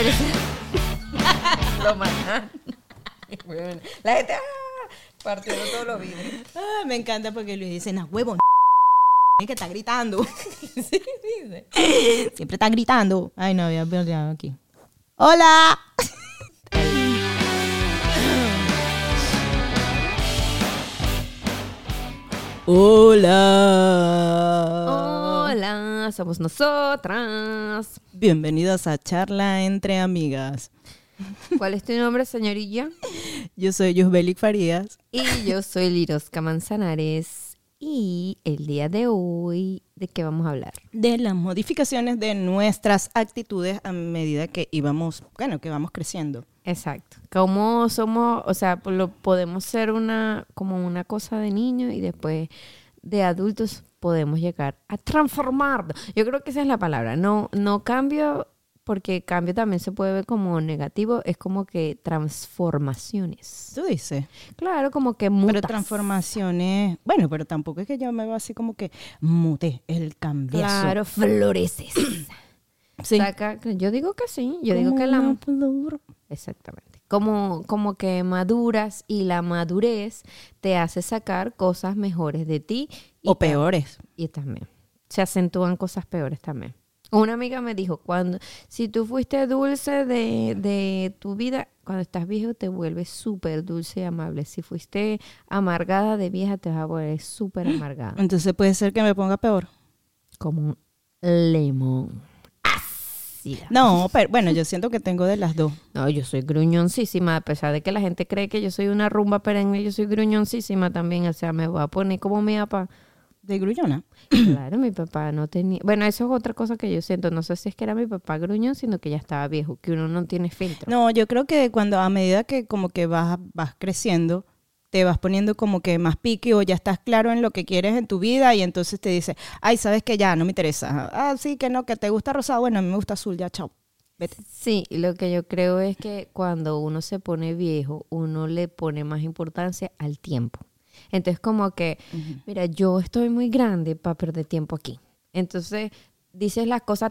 Lo matan. La gente partiendo todos los vidrios. Me encanta porque Luis dice, no, huevo, que está gritando. Sí, dice. Siempre está gritando. Ay, no, había perdido aquí. ¡Hola! Hola. Hola, somos nosotras. Bienvenidos a Charla entre Amigas. ¿Cuál es tu nombre, señorilla? Yo soy Yusbelik Farías. Y yo soy Lirosca Manzanares. Y el día de hoy, ¿de qué vamos a hablar? De las modificaciones de nuestras actitudes a medida que que vamos creciendo. Exacto. Como somos, o sea, podemos ser como una cosa de niño y después de adultos podemos llegar a transformar. Yo creo que esa es la palabra. No cambio, porque cambio también se puede ver como negativo. Es como que transformaciones. ¿Tú dices? Claro, como que mutas. Pero transformaciones, bueno, pero tampoco es que yo me veo así como que mute el cambio. Claro, floreces. Sí. Yo digo que sí. Yo digo que la flor. Exactamente. Como que maduras y la madurez te hace sacar cosas mejores de ti. O peores. Y también. Se acentúan cosas peores también. Una amiga me dijo, si tú fuiste dulce de tu vida, cuando estás viejo te vuelves súper dulce y amable. Si fuiste amargada de vieja, te vas a volver súper amargada. Entonces puede ser que me ponga peor. Como un limón. No, pero bueno, yo siento que tengo de las dos. No, yo soy gruñoncísima, a pesar de que la gente cree que yo soy una rumba perenne, yo soy gruñoncísima también, o sea, me voy a poner como mi papá. ¿De gruñona? Claro, mi papá no tenía... Bueno, eso es otra cosa que yo siento, no sé si es que era mi papá gruñón, sino que ya estaba viejo, que uno no tiene filtro. No, yo creo que a medida que como que vas creciendo, te vas poniendo como que más piqui o ya estás claro en lo que quieres en tu vida y entonces te dice, ay, sabes que ya no me interesa. Ah, sí, que no, que te gusta rosado, bueno, a mí me gusta azul, ya, chao. Vete. Sí, lo que yo creo es que cuando uno se pone viejo, uno le pone más importancia al tiempo. Entonces como que, mira, yo estoy muy grande para perder tiempo aquí. Entonces dices las cosas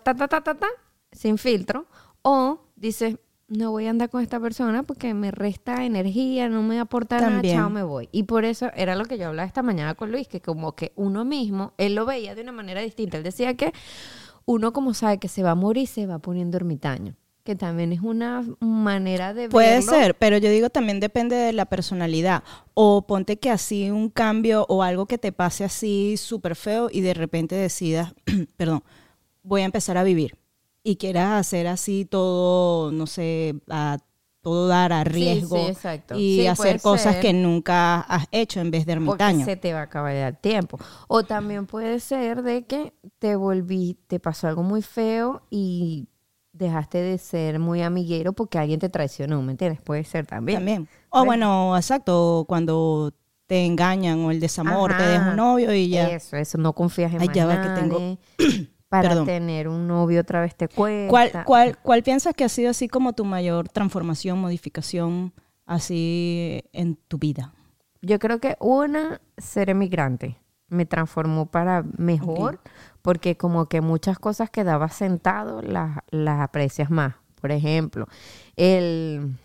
sin filtro, o dices, no voy a andar con esta persona porque me resta energía, no me aporta nada, chao, me voy. Y por eso era lo que yo hablaba esta mañana con Luis, que como que uno mismo, él lo veía de una manera distinta. Él decía que uno como sabe que se va a morir, se va poniendo ermitaño. Que también es una manera de verlo. Puede ser, pero yo digo también depende de la personalidad. O ponte que así un cambio o algo que te pase así súper feo y de repente decidas, perdón, voy a empezar a vivir. Y quieras hacer así todo, no sé, todo dar a riesgo. Sí, exacto. Y sí, hacer cosas que nunca has hecho en vez de ermitaño. Porque se te va a acabar el tiempo. O también puede ser de que te pasó algo muy feo y dejaste de ser muy amiguero porque alguien te traicionó, ¿me entiendes? Puede ser también. O bueno, exacto, cuando te engañan o el desamor, te deja un novio y ya. Eso, no confías en más ya va nadie. que tengo... Para tener un novio otra vez te cuesta. ¿Cuál piensas que ha sido así como tu mayor transformación, modificación así en tu vida? Yo creo que ser emigrante me transformó para mejor, porque como que muchas cosas que dabas sentado las aprecias más. Por ejemplo, el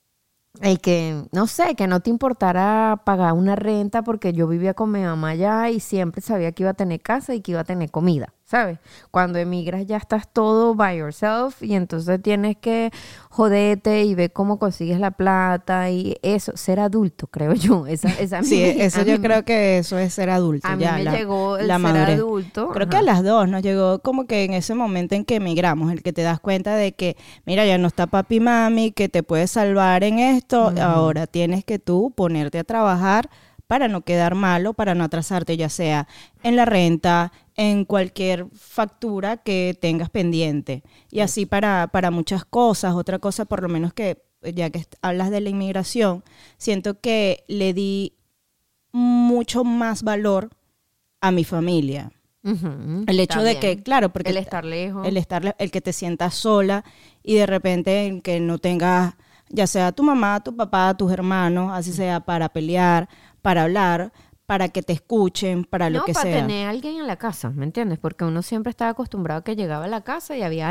que, no sé, que no te importara pagar una renta porque yo vivía con mi mamá allá y siempre sabía que iba a tener casa y que iba a tener comida, ¿sabes? Cuando emigras ya estás todo by yourself y entonces tienes que joderte y ver cómo consigues la plata y eso, ser adulto, creo yo. Sí, eso yo creo que eso es ser adulto. A ya, mí me llegó el la ser madurez. adulto. Creo que a las dos nos llegó como que en ese momento en que emigramos, el que te das cuenta de que, mira, ya no está papi y mami, que te puedes salvar en esto, ahora tienes que tú ponerte a trabajar para no quedar malo, para no atrasarte, ya sea en la renta, en cualquier factura que tengas pendiente. Y así para muchas cosas. Otra cosa, por lo menos que, ya que hablas de la inmigración, siento que le di mucho más valor a mi familia. El hecho de que, claro, porque el estar lejos, el que te sientas sola y de repente el que no tengas, ya sea tu mamá, tu papá, tus hermanos, así sea para pelear, para hablar, para que te escuchen, para lo que sea. No, para tener a alguien en la casa, ¿me entiendes? Porque uno siempre estaba acostumbrado a que llegaba a la casa y había alguien.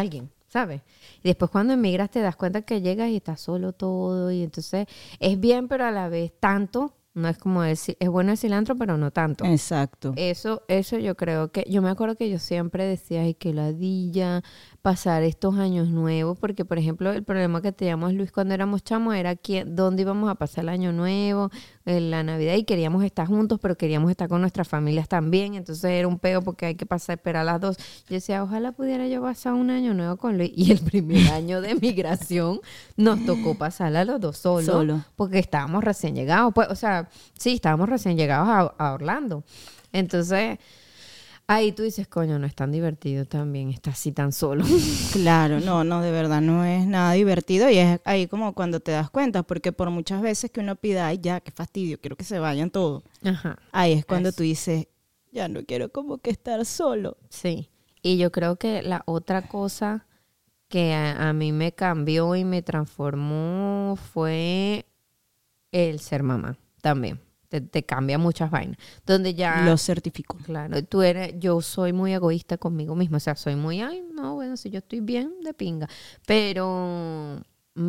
¿sabes? Y después cuando emigras te das cuenta que llegas y estás solo todo y entonces es bien, pero a la vez tanto, no es como decir, es bueno el cilantro, pero no tanto. Exacto. Eso yo creo que, yo me acuerdo que yo siempre decía, ay, qué ladilla pasar estos años nuevos, porque por ejemplo el problema que teníamos Luis cuando éramos chamos era dónde íbamos a pasar el año nuevo, la Navidad, y queríamos estar juntos, pero queríamos estar con nuestras familias también, entonces era un peo porque hay que esperar las dos. Yo decía, ojalá pudiera yo pasar un año nuevo con Luis, y el primer año de migración nos tocó pasarla los dos solos, porque estábamos recién llegados, pues, o sea, sí, estábamos recién llegados a Orlando. Entonces, ahí tú dices, coño, no es tan divertido también, estás así tan solo. Claro, no, de verdad no es nada divertido y es ahí como cuando te das cuenta, porque por muchas veces que uno pida, ay, ya, qué fastidio, quiero que se vayan todos. Ajá. Ahí es cuando tú dices, ya no quiero como que estar solo. Sí, y yo creo que la otra cosa que a mí me cambió y me transformó fue el ser mamá también. Te cambia muchas vainas. Donde ya... Lo certifico. Claro, yo soy muy egoísta conmigo misma. O sea, soy muy, ay, no, bueno, si yo estoy bien, de pinga. Pero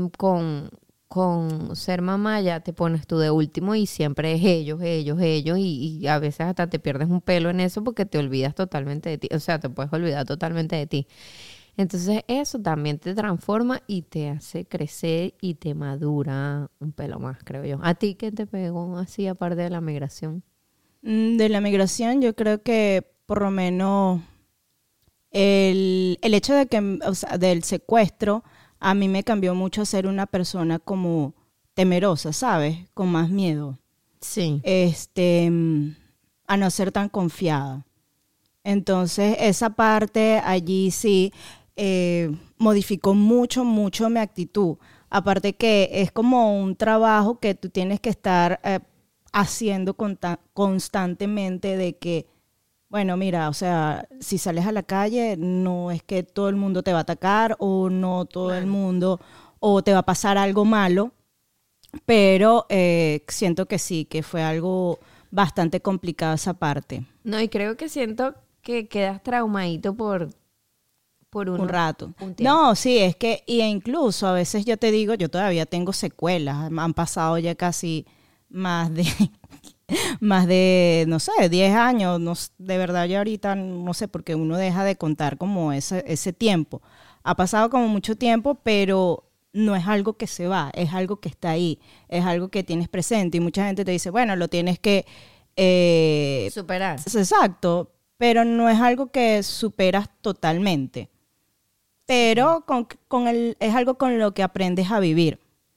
con ser mamá ya te pones tú de último y siempre es ellos. Y a veces hasta te pierdes un pelo en eso porque te olvidas totalmente de ti. O sea, te puedes olvidar totalmente de ti. Entonces eso también te transforma y te hace crecer y te madura un pelo más, creo yo. ¿A ti qué te pegó así aparte de la migración? De la migración yo creo que por lo menos el hecho de que, o sea, del secuestro a mí me cambió mucho a ser una persona como temerosa, ¿sabes? Con más miedo. Sí. A no ser tan confiada. Entonces esa parte allí sí modificó mucho mi actitud. Aparte que es como un trabajo que tú tienes que estar haciendo constantemente de que, bueno, mira, o sea, si sales a la calle no es que todo el mundo te va a atacar o no todo el mundo o te va a pasar algo malo, pero siento que sí, que fue algo bastante complicado esa parte. No, y creo que siento que quedas traumadito por un rato. Un tiempo. No, sí, es que, y incluso a veces yo te digo, yo todavía tengo secuelas, han pasado ya casi más de, no sé, 10 años, no, de verdad ya ahorita no sé, porque uno deja de contar como ese tiempo. Ha pasado como mucho tiempo, pero no es algo que se va, es algo que está ahí, es algo que tienes presente y mucha gente te dice, bueno, lo tienes que superar. Exacto, pero no es algo que superas totalmente. Pero es algo con lo que aprendes a vivir.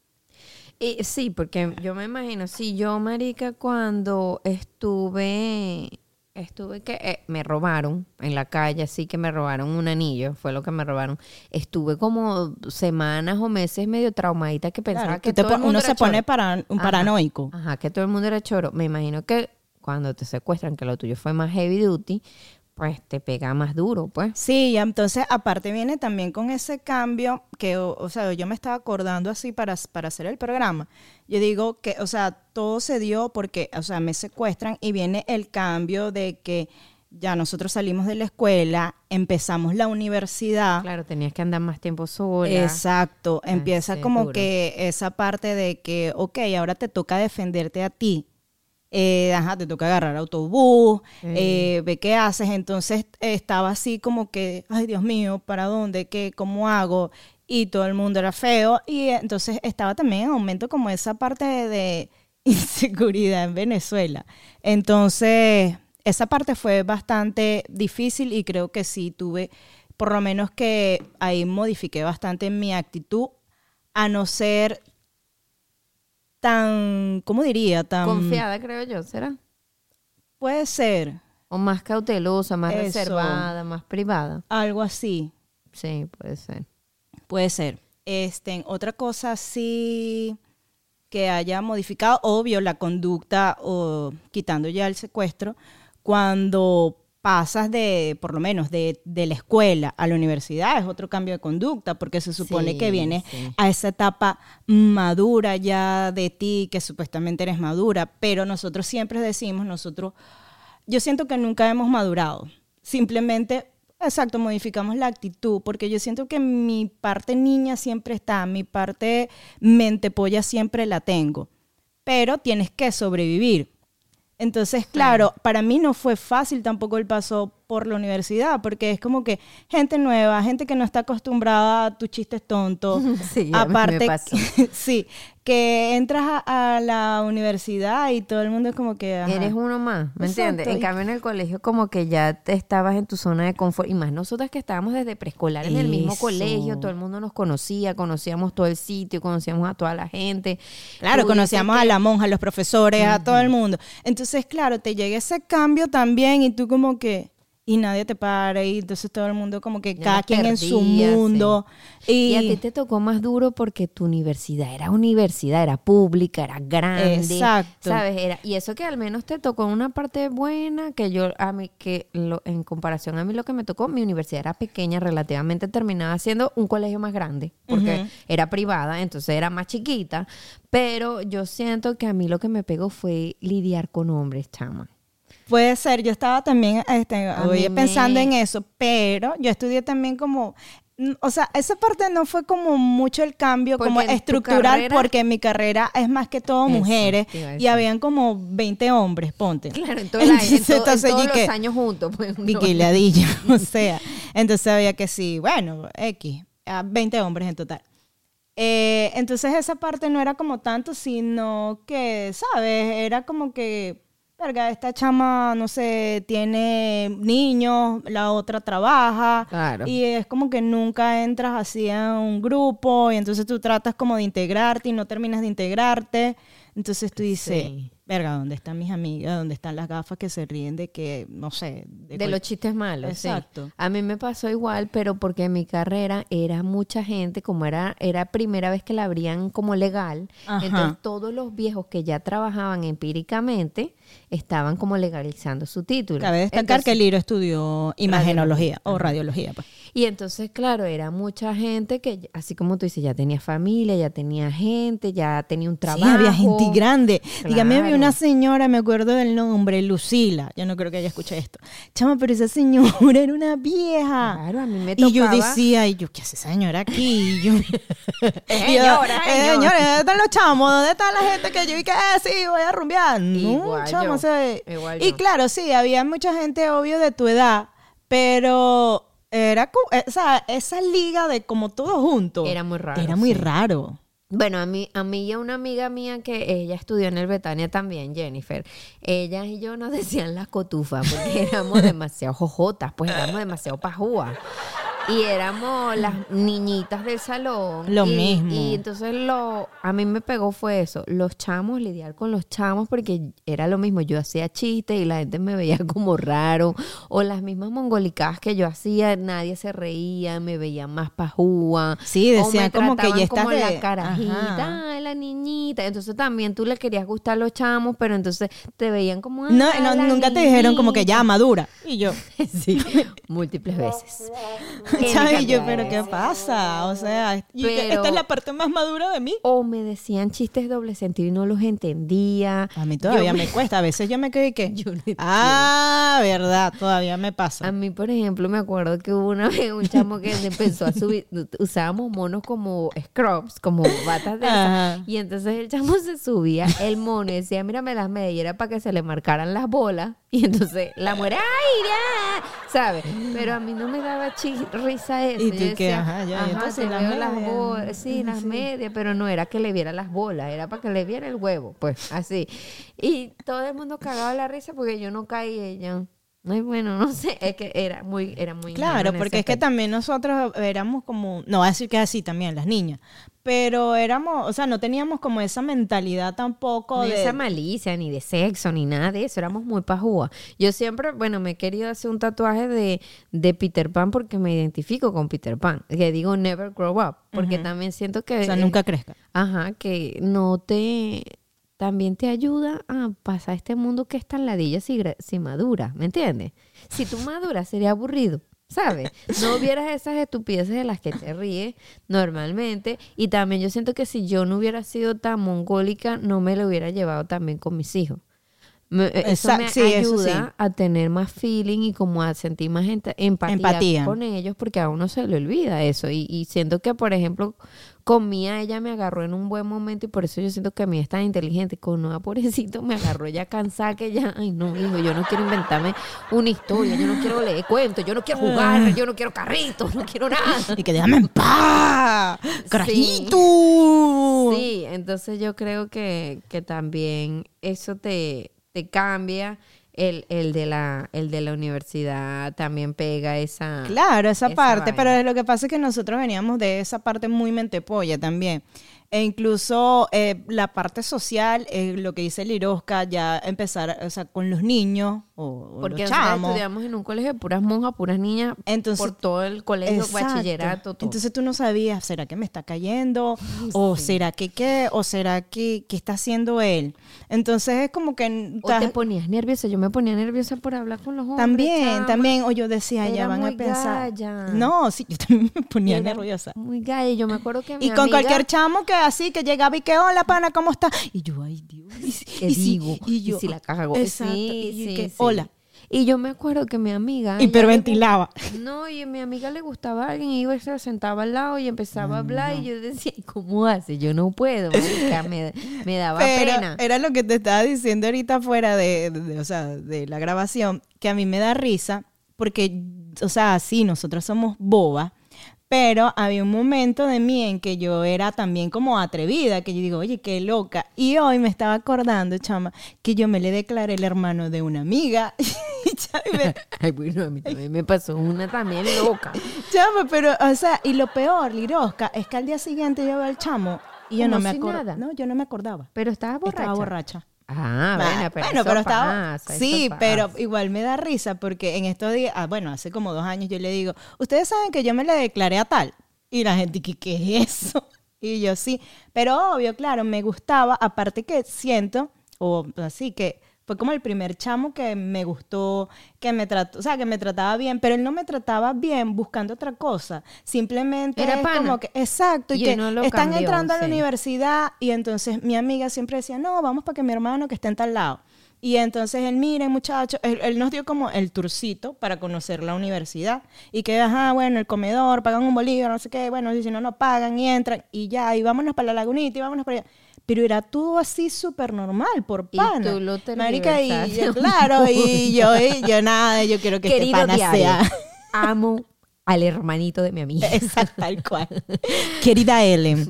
Y sí, porque yo me imagino, si yo, marica, cuando estuve que me robaron en la calle, así que me robaron un anillo, fue lo que me robaron. Estuve como semanas o meses medio traumadita que pensaba que todo el mundo uno era se choro. pone un paranoico. Ajá, que todo el mundo era choro. Me imagino que cuando te secuestran, que lo tuyo fue más heavy duty, pues te pega más duro, pues. Sí, y entonces aparte viene también con ese cambio que, o sea, yo me estaba acordando así para hacer el programa. Yo digo que, o sea, todo se dio porque, o sea, me secuestran y viene el cambio de que ya nosotros salimos de la escuela, empezamos la universidad. Claro, tenías que andar más tiempo sola. Exacto, empieza como duro. que esa parte de que, ok, ahora te toca defenderte a ti. Te toca agarrar autobús, ve qué haces. Entonces estaba así como que, ay Dios mío, ¿para dónde? ¿Qué? ¿Cómo hago? Y todo el mundo era feo. Y entonces estaba también en aumento como esa parte de inseguridad en Venezuela. Entonces esa parte fue bastante difícil y creo que sí tuve, por lo menos que ahí modifiqué bastante mi actitud a no ser tan, ¿cómo diría? Tan confiada, creo yo, ¿será? Puede ser. O más cautelosa, más Eso. reservada, más privada. Algo así. Sí, puede ser. Puede ser. Otra cosa sí que haya modificado, obvio, la conducta o quitando ya el secuestro, cuando pasas por lo menos de la escuela a la universidad, es otro cambio de conducta, porque se supone que vienes a esa etapa madura ya de ti, que supuestamente eres madura, pero nosotros siempre decimos, yo siento que nunca hemos madurado, simplemente Exacto, modificamos la actitud, porque yo siento que mi parte niña siempre está, mi parte mente polla siempre la tengo, pero tienes que sobrevivir. Entonces, claro, para mí no fue fácil tampoco el paso por la universidad, porque es como que gente nueva, gente que no está acostumbrada a tus chistes tontos. Sí, aparte, me pasó. sí, que entras a la universidad y todo el mundo es como que... Ajá. Eres uno más, ¿me entiendes? Exacto. En cambio en el colegio como que ya te estabas en tu zona de confort, y más nosotras que estábamos desde preescolar en el mismo Eso. colegio, todo el mundo nos conocía, conocíamos todo el sitio, conocíamos a toda la gente. Claro, Tú conocíamos dices a que- la monja, a los profesores, a todo el mundo. Entonces, claro, te llega ese cambio también y tú como que... Y nadie te para y entonces todo el mundo como que Ya cada las quien en su perdías, mundo. Y a ti te tocó más duro porque tu universidad, era pública, era grande. Exacto. ¿Sabes? Y eso que al menos te tocó una parte buena, que en comparación a mí lo que me tocó, mi universidad era pequeña, relativamente terminaba siendo un colegio más grande, porque Ujú. era privada, entonces era más chiquita, pero yo siento que a mí lo que me pegó fue lidiar con hombres, chama. Puede ser, yo estaba también mí pensando me- en eso, pero yo estudié también como, o sea, esa parte no fue como mucho el cambio Porque como en tu estructural, carrera- porque mi carrera es más que todo Eso, mujeres te iba a y decir. habían como 20 hombres, ponte. Claro, en, Entonces, en entonces, todos y los que- años juntos. Pues, no. Viquiladilla, o sea, entonces había que sí, bueno, 20 hombres en total. Entonces esa parte no era como tanto, sino que, ¿sabes? Era como que, verga, esta chama, no sé, tiene niños, la otra trabaja, Claro. y es como que nunca entras así a un grupo, y entonces tú tratas como de integrarte y no terminas de integrarte. Entonces tú dices, Sí. verga, ¿dónde están mis amigas? ¿Dónde están las gafas que se ríen de que, no sé? De los chistes malos, Exacto. sí. A mí me pasó igual, pero porque en mi carrera era mucha gente, como era primera vez que la abrían como legal, Ajá. entonces todos los viejos que ya trabajaban empíricamente estaban como legalizando su título. Cabe destacar Entonces- que Liro estudió imagenología o radiología, pues. Y entonces, claro, era mucha gente que, así como tú dices, ya tenía familia, ya tenía gente, ya tenía un trabajo. Sí, había gente grande. Dígame, había Claro. una señora, me acuerdo del nombre, Lucila. Yo no creo que ella escuche esto. Chama, pero esa señora era una vieja. Claro, a mí me Y yo tocaba- decía, ¿qué hace esa señora aquí? Y yo, Señora, señora, ¿dónde están los chamos? ¿Dónde está la gente que yo? Y que, sí, voy a rumbear. No, Igual chamo, yo. o sea, Igual y yo. claro, sí, había mucha gente, obvio, de tu edad, pero era, o sea, esa liga de como todos juntos. Era muy raro, Era muy sí. raro. Bueno, a mí y a una amiga mía que ella estudió en el Betania también, Jennifer, ella y yo nos decían las cotufas porque éramos demasiado jojotas, pues éramos demasiado pajúas. Y éramos las niñitas del salón. Lo y, mismo. Y entonces a mí me pegó fue eso, los chamos, lidiar con los chamos, porque era lo mismo, yo hacía chistes y la gente me veía como raro, o las mismas mongolicadas que yo hacía, nadie se reía, me veía más pajúa. Sí, o decían me como que trataban ya estás como la de- carajita, ajá. ay, la niñita. Entonces también tú le querías gustar a los chamos, pero entonces te veían como... No, "Ah, no, la nunca te dijeron como que ya niñita". madura. Y yo, Sí, múltiples veces. ¿sabes? Y yo, cantidad de pero ¿qué veces. pasa? O sea, y que Pero- esta es la parte más madura de mí. O me decían chistes doble sentido y no los entendía. A mí todavía Yo me cuesta. A veces yo me quedé que... Yo no entiendo. Ah, verdad, todavía me pasa. A mí, por ejemplo, me acuerdo que hubo una vez un chamo que se empezó a subir, usábamos monos como scrubs, como batas de esas, Ajá. y entonces el chamo se subía, el mono y decía, mírame las medias, y era para que se le marcaran las bolas, y entonces la mujer, ¡ay, ya! ¿Sabes? Pero a mí no me daba risa eso. Y Yo tú que, decía, ajá, ya, y entonces te las veo las medias. bolas, sí, las Sí. medias, pero no era que le viera las bolas, era para que le viera el huevo, pues, así. Y todo el mundo cagaba la risa porque yo no caía y yo... Ay, bueno, no sé, es que era muy Claro, ingenuo en porque ese es que aspecto. también nosotros éramos como, no voy a decir que es así también, las niñas, pero éramos, o sea, no teníamos como esa mentalidad tampoco Ni de... esa malicia, ni de sexo, ni nada de eso, éramos muy pajúas. Yo siempre, bueno, me he querido hacer un tatuaje de Peter Pan porque me identifico con Peter Pan, que digo never grow up, porque también siento que... O sea, nunca crezca. Ajá, que no te... También te ayuda a pasar este mundo que es tan ladilla si madura, ¿me entiendes? Si tú maduras sería aburrido, ¿sabes? No hubieras esas estupideces de las que te ríes normalmente. Y también yo siento que si yo no hubiera sido tan mongólica, no me lo hubiera llevado también con mis hijos. Eso me Sí, eso sí. ayuda a tener más feeling y como a sentir más empatía con ellos, porque a uno se le olvida eso. Y siento que, por ejemplo, con Mía ella me agarró en un buen momento y por eso yo siento que Mía es tan inteligente. Con Noah, pobrecito, me agarró ya cansada que ya, ay no, hijo, yo no quiero inventarme una historia, yo no quiero leer cuentos, yo no quiero jugar, yo no quiero carritos, no quiero nada. Y que déjame en paz, carajito. Sí, entonces yo creo que también eso te cambia. El de la universidad también pega esa... Claro, esa parte, vaina. pero lo que pasa es que nosotros veníamos de esa parte muy mentepolla también. E incluso la parte social, lo que dice Lirosca, ya empezar, o sea, con los niños o Porque los nosotros chamos. estudiamos en un colegio de puras monjas, puras niñas, Entonces, por todo el colegio, exacto. bachillerato, todo. Entonces tú no sabías, ¿será que me está cayendo? ¿O será que qué? ¿O será que qué está haciendo él? Entonces es como que... O te ponías nerviosa, yo me ponía nerviosa por hablar con los hombres. También, o yo decía, ya Era van a muy pensar. galla. No, sí, yo también me ponía Era nerviosa. Muy galla, yo me acuerdo que mi Y con amiga, cualquier chamo que así, que llegaba y que, hola, pana, ¿cómo está? Y yo, ay, Dios. ¿qué digo? Y yo, y si la cago. exacto. Sí, y sí, que, sí. hola. Y yo me acuerdo que mi amiga... ella Hiperventilaba. No, y a mi amiga le gustaba a alguien y iba y se sentaba al lado y empezaba a hablar y yo decía, ¿cómo hace? Yo no puedo, marica, me daba pena. Era lo que te estaba diciendo ahorita fuera o sea, de la grabación, que a mí me da risa, porque, o sea, sí, nosotros somos bobas, pero había un momento de mí en que yo era también como atrevida, que yo digo, oye, qué loca. Y hoy me estaba acordando, chama, que yo me le declaré el hermano de una amiga. Ay, bueno, a mí también me pasó una también loca. Chama, pero, o sea, y lo peor, Lirosca, es que al día siguiente yo veo al chamo y yo Como no me si acordaba. nada. No, yo no me acordaba. Pero estaba borracha. Estaba borracha. Ah, bueno, pero Bueno, eso pero estaba... pasa, Sí, eso pero pasa. igual me da risa porque en estos días, bueno, hace como 2 años yo le digo, ustedes saben que yo me le declaré a tal. Y la gente, ¿qué es eso? Y yo sí. Pero obvio, claro, me gustaba, aparte que siento, o así que fue como el primer chamo que me gustó, que me trató, o sea, que me trataba bien, pero él no me trataba bien buscando otra cosa. Simplemente Era es pana. como que, exacto, y Y que uno lo están cambió, entrando a la sí. universidad y entonces mi amiga siempre decía, no, vamos para que mi hermano que esté en tal lado. Y entonces él, miren muchachos, él nos dio como el tourcito para conocer la universidad. Y que, ajá, bueno, el comedor, pagan un bolívar, no sé qué, bueno, y si no, no pagan y entran. Y ya, y vámonos para la lagunita y vámonos para allá. Pero era todo así súper normal, por Y pana. tú lo Marica, y tergiversaste. claro, y yo nada, yo quiero que Querido este pana diario, sea... amo al hermanito de mi amiga. Exacto, tal cual. Querida Ellen.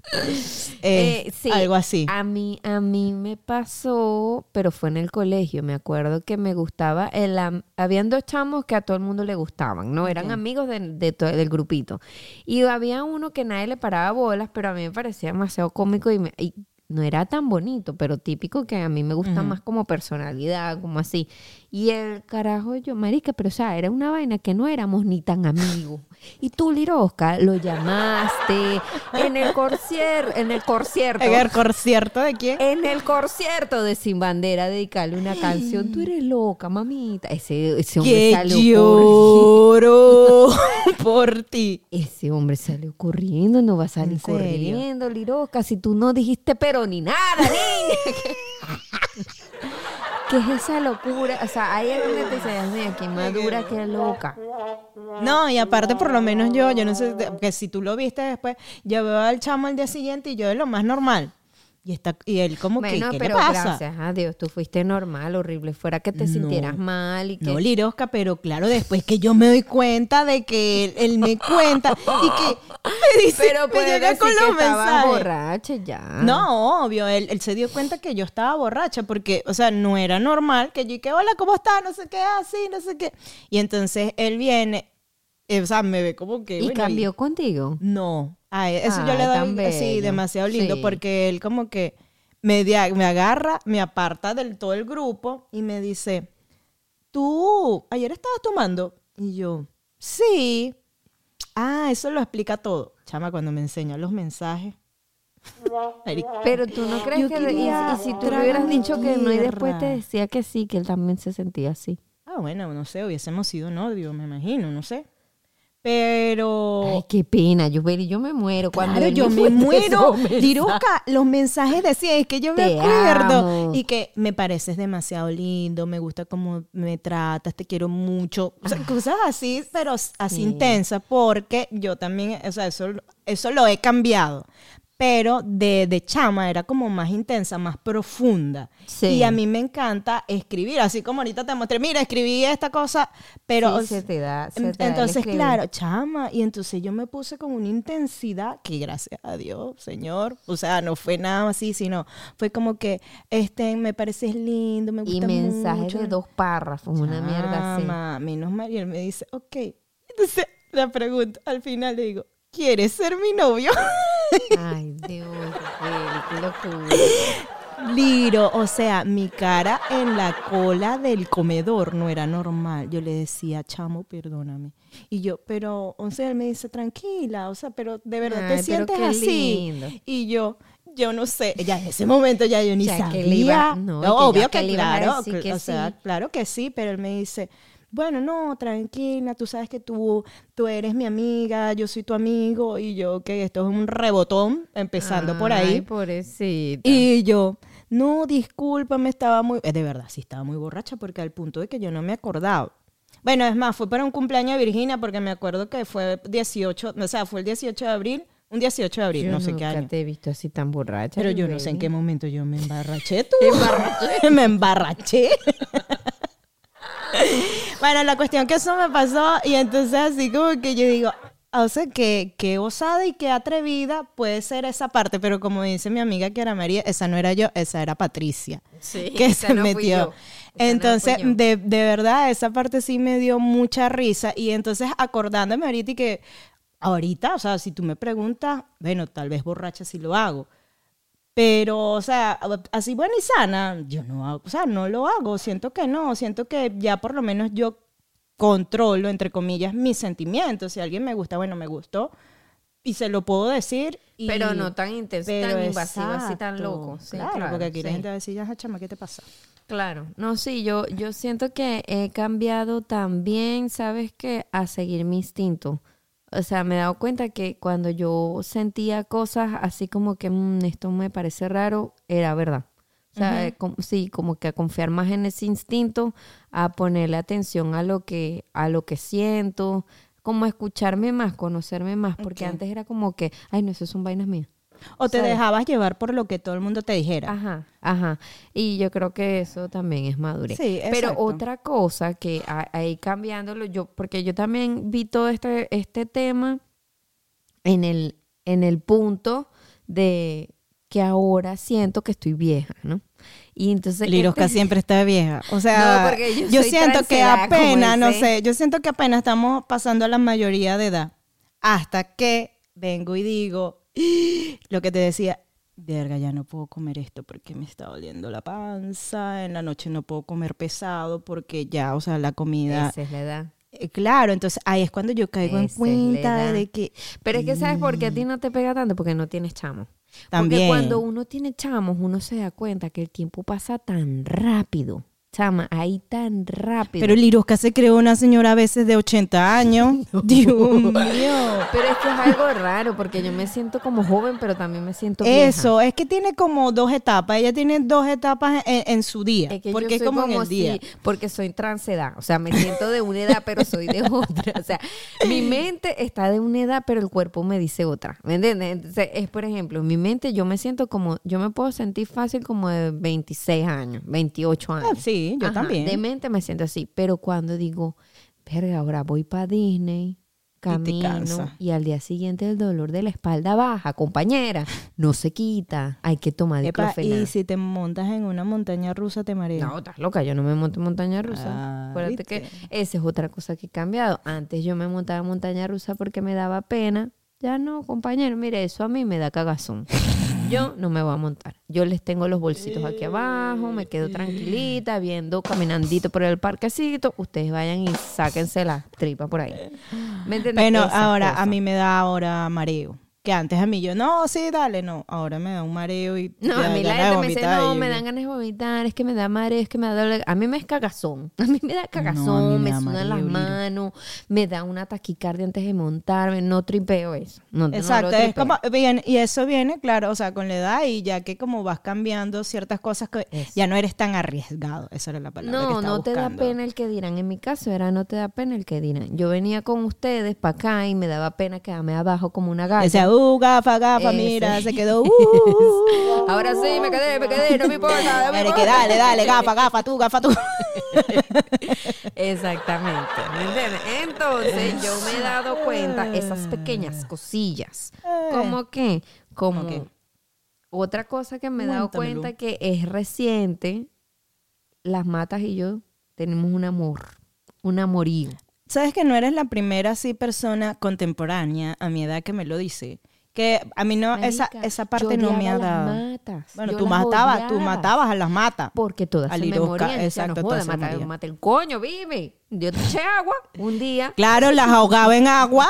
Sí, Algo así. A mí me pasó, pero fue en el colegio. Me acuerdo que me gustaba. Habían 2 chamos que a todo el mundo le gustaban, ¿no? Eran amigos del grupito. Y había uno que nadie le paraba bolas, pero a mí me parecía demasiado cómico y no era tan bonito, pero típico que a mí me gusta más como personalidad, como así. Y el carajo, yo, marica, pero o sea, era una vaina que no éramos ni tan amigos. Y tú, Lirosca, lo llamaste en el concierto. ¿En el concierto de quién? En el concierto de Sin Bandera, dedicarle una canción. Tú eres loca, mamita. Ese hombre Que salió lloro por ti. Ese hombre salió corriendo, no va a salir ¿En serio? corriendo, Lirosca. Si tú no dijiste pero ni nada, niña. ¿Qué es esa locura? O sea, hay algo que te dice, Dios mío, qué madura, qué loca. No, y aparte por lo menos yo no sé, que si tú lo viste después, yo veo al chamo al día siguiente y yo de lo más normal. Y él como Bueno, que, ¿qué pero le pasa? gracias a Dios, tú fuiste normal, horrible. Fuera que te sintieras mal y que... No, Lirosca, pero claro, después que yo me doy cuenta de que él me cuenta y que me dice, Pero me puede llega decir con que los estabas mensajes. borracha ya. No, obvio, él se dio cuenta que yo estaba borracha porque, o sea, no era normal que yo y que, hola, ¿cómo estás? No sé qué, así, no sé qué. Y entonces él viene, o sea, me ve como que... ¿Y bueno, cambió contigo? No, eso yo Ay, le tan doy, sí, bello. demasiado lindo Sí. porque él como que me agarra, me aparta del todo el grupo y me dice, ¿tú ayer estabas tomando? Y yo, sí. Ah, eso lo explica todo. Chama, cuando me enseñó los mensajes. Pero tú no crees Yo que... quería Y si tú le tragar hubieras mi dicho que no y después te tierra. decía que sí, que él también se sentía así. Ah, bueno, no sé, hubiésemos sido novios, me imagino, no sé. Pero... Ay, qué pena, yo me muero cuando Claro, él yo me cuenta muero. esos Liruca, los mensajes decían, es que yo me Te acuerdo. amo. Y que me pareces demasiado lindo, me gusta cómo me tratas, te quiero mucho. O sea, cosas así, pero así sí. intensas, porque yo también, o sea, eso lo he cambiado. Pero de chama era como más intensa, más profunda. Sí. Y a mí me encanta escribir, así como ahorita te mostré, mira, escribí esta cosa, pero... Sí, se te da el Entonces, escribir. claro, chama, y entonces yo me puse con una intensidad que gracias a Dios, Señor, o sea, no fue nada así, sino fue como que, me pareces lindo, me Y gusta mensajes mucho. de 2 párrafos, una mierda así. Chama, menos mal, y él me dice, ok. Entonces, la pregunta, al final le digo, ¿quieres ser mi novio? Ay, Dios, qué locura. Liro, o sea, mi cara en la cola del comedor no era normal. Yo le decía, chamo, perdóname. Y yo, pero, o sea, él me dice, tranquila, o sea, pero de verdad Ay, te pero sientes qué así. lindo. Y yo no sé, ya en ese momento ya yo ni Ya que sabía. le iba- no, que ya obvio que que le ibas a claro, decir que o sea, sí. claro que sí, pero él me dice, bueno, no, tranquila, tú sabes que tú eres mi amiga, yo soy tu amigo, y yo que esto es un rebotón, empezando por ahí. Ay, pobrecita. Y yo, no, discúlpame, estaba muy... de verdad, sí estaba muy borracha porque al punto de que yo no me acordaba. Bueno, es más, fue para un cumpleaños de Virginia porque me acuerdo que fue 18, o sea, fue el 18 de abril, un 18 de abril, Yo no sé qué nunca año. te he visto así tan borracha. Pero yo no sé en qué baby. momento yo me embarraché, tú. Me embarraché. Bueno, la cuestión que eso me pasó y entonces así como que yo digo, o sea, que osada y que atrevida puede ser esa parte, pero como dice mi amiga Kiara María, esa no era yo, esa era Patricia, Sí, que esa se no fui metió. yo. Esa no Entonces, fui yo. de verdad, esa parte sí me dio mucha risa y entonces acordándome ahorita y que ahorita, o sea, si tú me preguntas, bueno, tal vez borracha sí lo hago. Pero, o sea, así buena y sana, yo no hago, o sea, no lo hago, siento que no, siento que ya por lo menos yo controlo, entre comillas, mis sentimientos. Si a alguien me gusta, bueno, me gustó y se lo puedo decir. Pero no tan intenso, pero tan invasivo, así tan exacto, loco. Sí, claro, porque aquí la sí. gente va a decir, ya, chama, ¿qué te pasa? Claro, no, sí, yo siento que he cambiado también, ¿sabes qué? A seguir mi instinto. O sea, me he dado cuenta que cuando yo sentía cosas así como que esto me parece raro, era verdad. O sea, sí, como que a confiar más en ese instinto, a ponerle atención a lo que siento, como a escucharme más, conocerme más, porque Ok. antes era como que, ay, no, eso son vainas mías. O te ¿Sabes? dejabas llevar por lo que todo el mundo te dijera. Ajá, ajá. Y yo creo que eso también es madurez. Sí, Pero exacto. otra cosa que ahí cambiándolo, porque yo también vi todo este tema en el punto de que ahora siento que estoy vieja, ¿no? Y entonces Lirosca siempre está vieja. O sea, No, porque yo yo soy siento que transedad, como apenas, no dice. sé, yo siento que apenas estamos pasando a la mayoría de edad. Hasta que vengo y digo, lo que te decía, verga, ya no puedo comer esto porque me está doliendo la panza, en la noche no puedo comer pesado porque ya, o sea, la comida... esa es la edad. Claro, entonces ahí es cuando yo caigo en Esa es la cuenta edad. de que... Pero es que ¿sabes por qué a ti no te pega tanto? Porque no tienes chamos. También. Porque cuando uno tiene chamos, uno se da cuenta que el tiempo pasa tan rápido. Chama, ahí tan rápido. Pero Lirosca se creó una señora a veces de 80 años. Dios mío. Pero es que es algo raro, porque yo me siento como joven, pero también me siento vieja. Eso, es que tiene como dos etapas. Ella tiene dos etapas en su día. Es que porque yo es soy como en el día. porque soy transedad. O sea, me siento de una edad, pero soy de otra. O sea, mi mente está de una edad, pero el cuerpo me dice otra. ¿Me entiendes? Entonces, es por ejemplo, en mi mente yo me siento como, yo me puedo sentir fácil como de 26 años, 28 años. Sí, yo Ajá, también. De mente me siento así. Pero cuando digo, verga, ahora voy para Disney, camino cansa. y al día siguiente el dolor de la espalda baja, compañera, no se quita. Hay que tomar Epa, diclofenac. y si te montas en una montaña rusa, te mareas. No, estás loca, yo no me monto en montaña rusa. Ah, Acuérdate ¿viste? que esa es otra cosa que he cambiado. Antes yo me montaba en montaña rusa porque me daba pena. Ya no, compañero, mire, eso a mí me da cagazón. Yo no me voy a montar. Yo les tengo los bolsitos aquí abajo, me quedo tranquilita, viendo, caminandito por el parquecito. Ustedes vayan y sáquense la tripa por ahí. ¿Me entiendes? Bueno, Esas ahora cosas. a mí me da ahora mareo. Que antes a mí yo, no, sí, dale, no. Ahora me da un mareo y No, a mí la gente me dice, no, me dan ganas de vomitar, es que me da mareo, es que me da dolor. A mí me es cagazón. A mí me da cagazón, me sudan las manos, me da una taquicardia antes de montarme. No tripeo eso. No, exacto, no es como, bien, y eso viene, claro, o sea, con la edad y ya que como vas cambiando ciertas cosas que ya no eres tan arriesgado. Esa era la palabra que estaba no buscando. te da pena el que dirán. En mi caso era no te da pena el que dirán. Yo venía con ustedes para acá y me daba pena quedarme abajo como una galla. Decía, gafa, mira, se quedó. Ahora sí, me quedé, no me importa. Dale, gafa tú. Exactamente, ¿me entiendes? Entonces yo me he dado cuenta esas pequeñas cosillas. Como otra cosa que me he dado cuenta que es reciente, las matas y yo tenemos un amorío. ¿Sabes que no eres la primera así persona contemporánea a mi edad que me lo dice? Que a mí no, marica, esa parte no me ha dado. Matas. Bueno, tú matabas a las matas. Porque todas se me morían. Exacto, no joda, mata el coño, vive. Yo te eché agua un día. Claro, las ahogaba en agua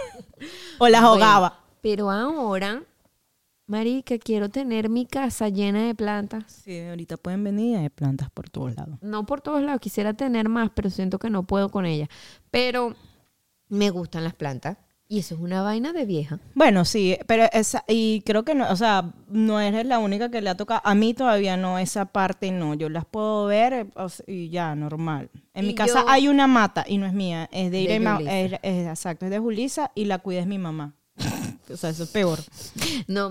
o las ahogaba. Pero ahora, marica, quiero tener mi casa llena de plantas. Sí, ahorita pueden venir y hay plantas por todos lados. No por todos lados, quisiera tener más, pero siento que no puedo con ellas. Pero me gustan las plantas. Y eso es una vaina de vieja. Bueno, sí, pero y creo que no, o sea, no eres la única que le ha tocado. A mí todavía no, esa parte no. Yo las puedo ver y ya, normal. En mi casa hay una mata y no es mía, es de Irene. Exacto, es de Julissa y la cuida es mi mamá. O sea, eso es peor. No,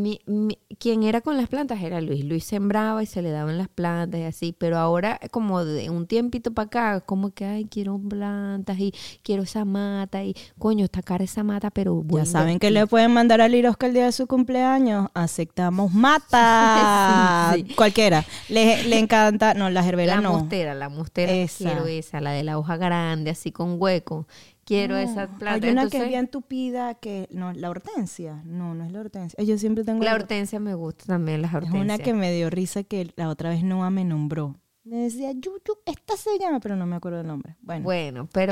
quien era con las plantas era Luis. Luis sembraba y se le daban las plantas y así. Pero ahora, como de un tiempito para acá, como que, ay, quiero plantas y quiero esa mata. Y, coño, está cara esa mata, pero ya saben que le pueden mandar a Lirosca el día de su cumpleaños. Aceptamos mata. Sí. Cualquiera. Le encanta, no, la gerbera la no. La mostera quiero esa, la de la hoja grande, así con hueco. Quiero esa planta. Hay una que es bien tupida, que no, la hortensia. No es la hortensia. Yo siempre tengo... La hortensia me gusta también, las hortensias. Es una que me dio risa que la otra vez Noah me nombró. Me decía, Yuyu, esta se llama, pero no me acuerdo el nombre. Bueno pero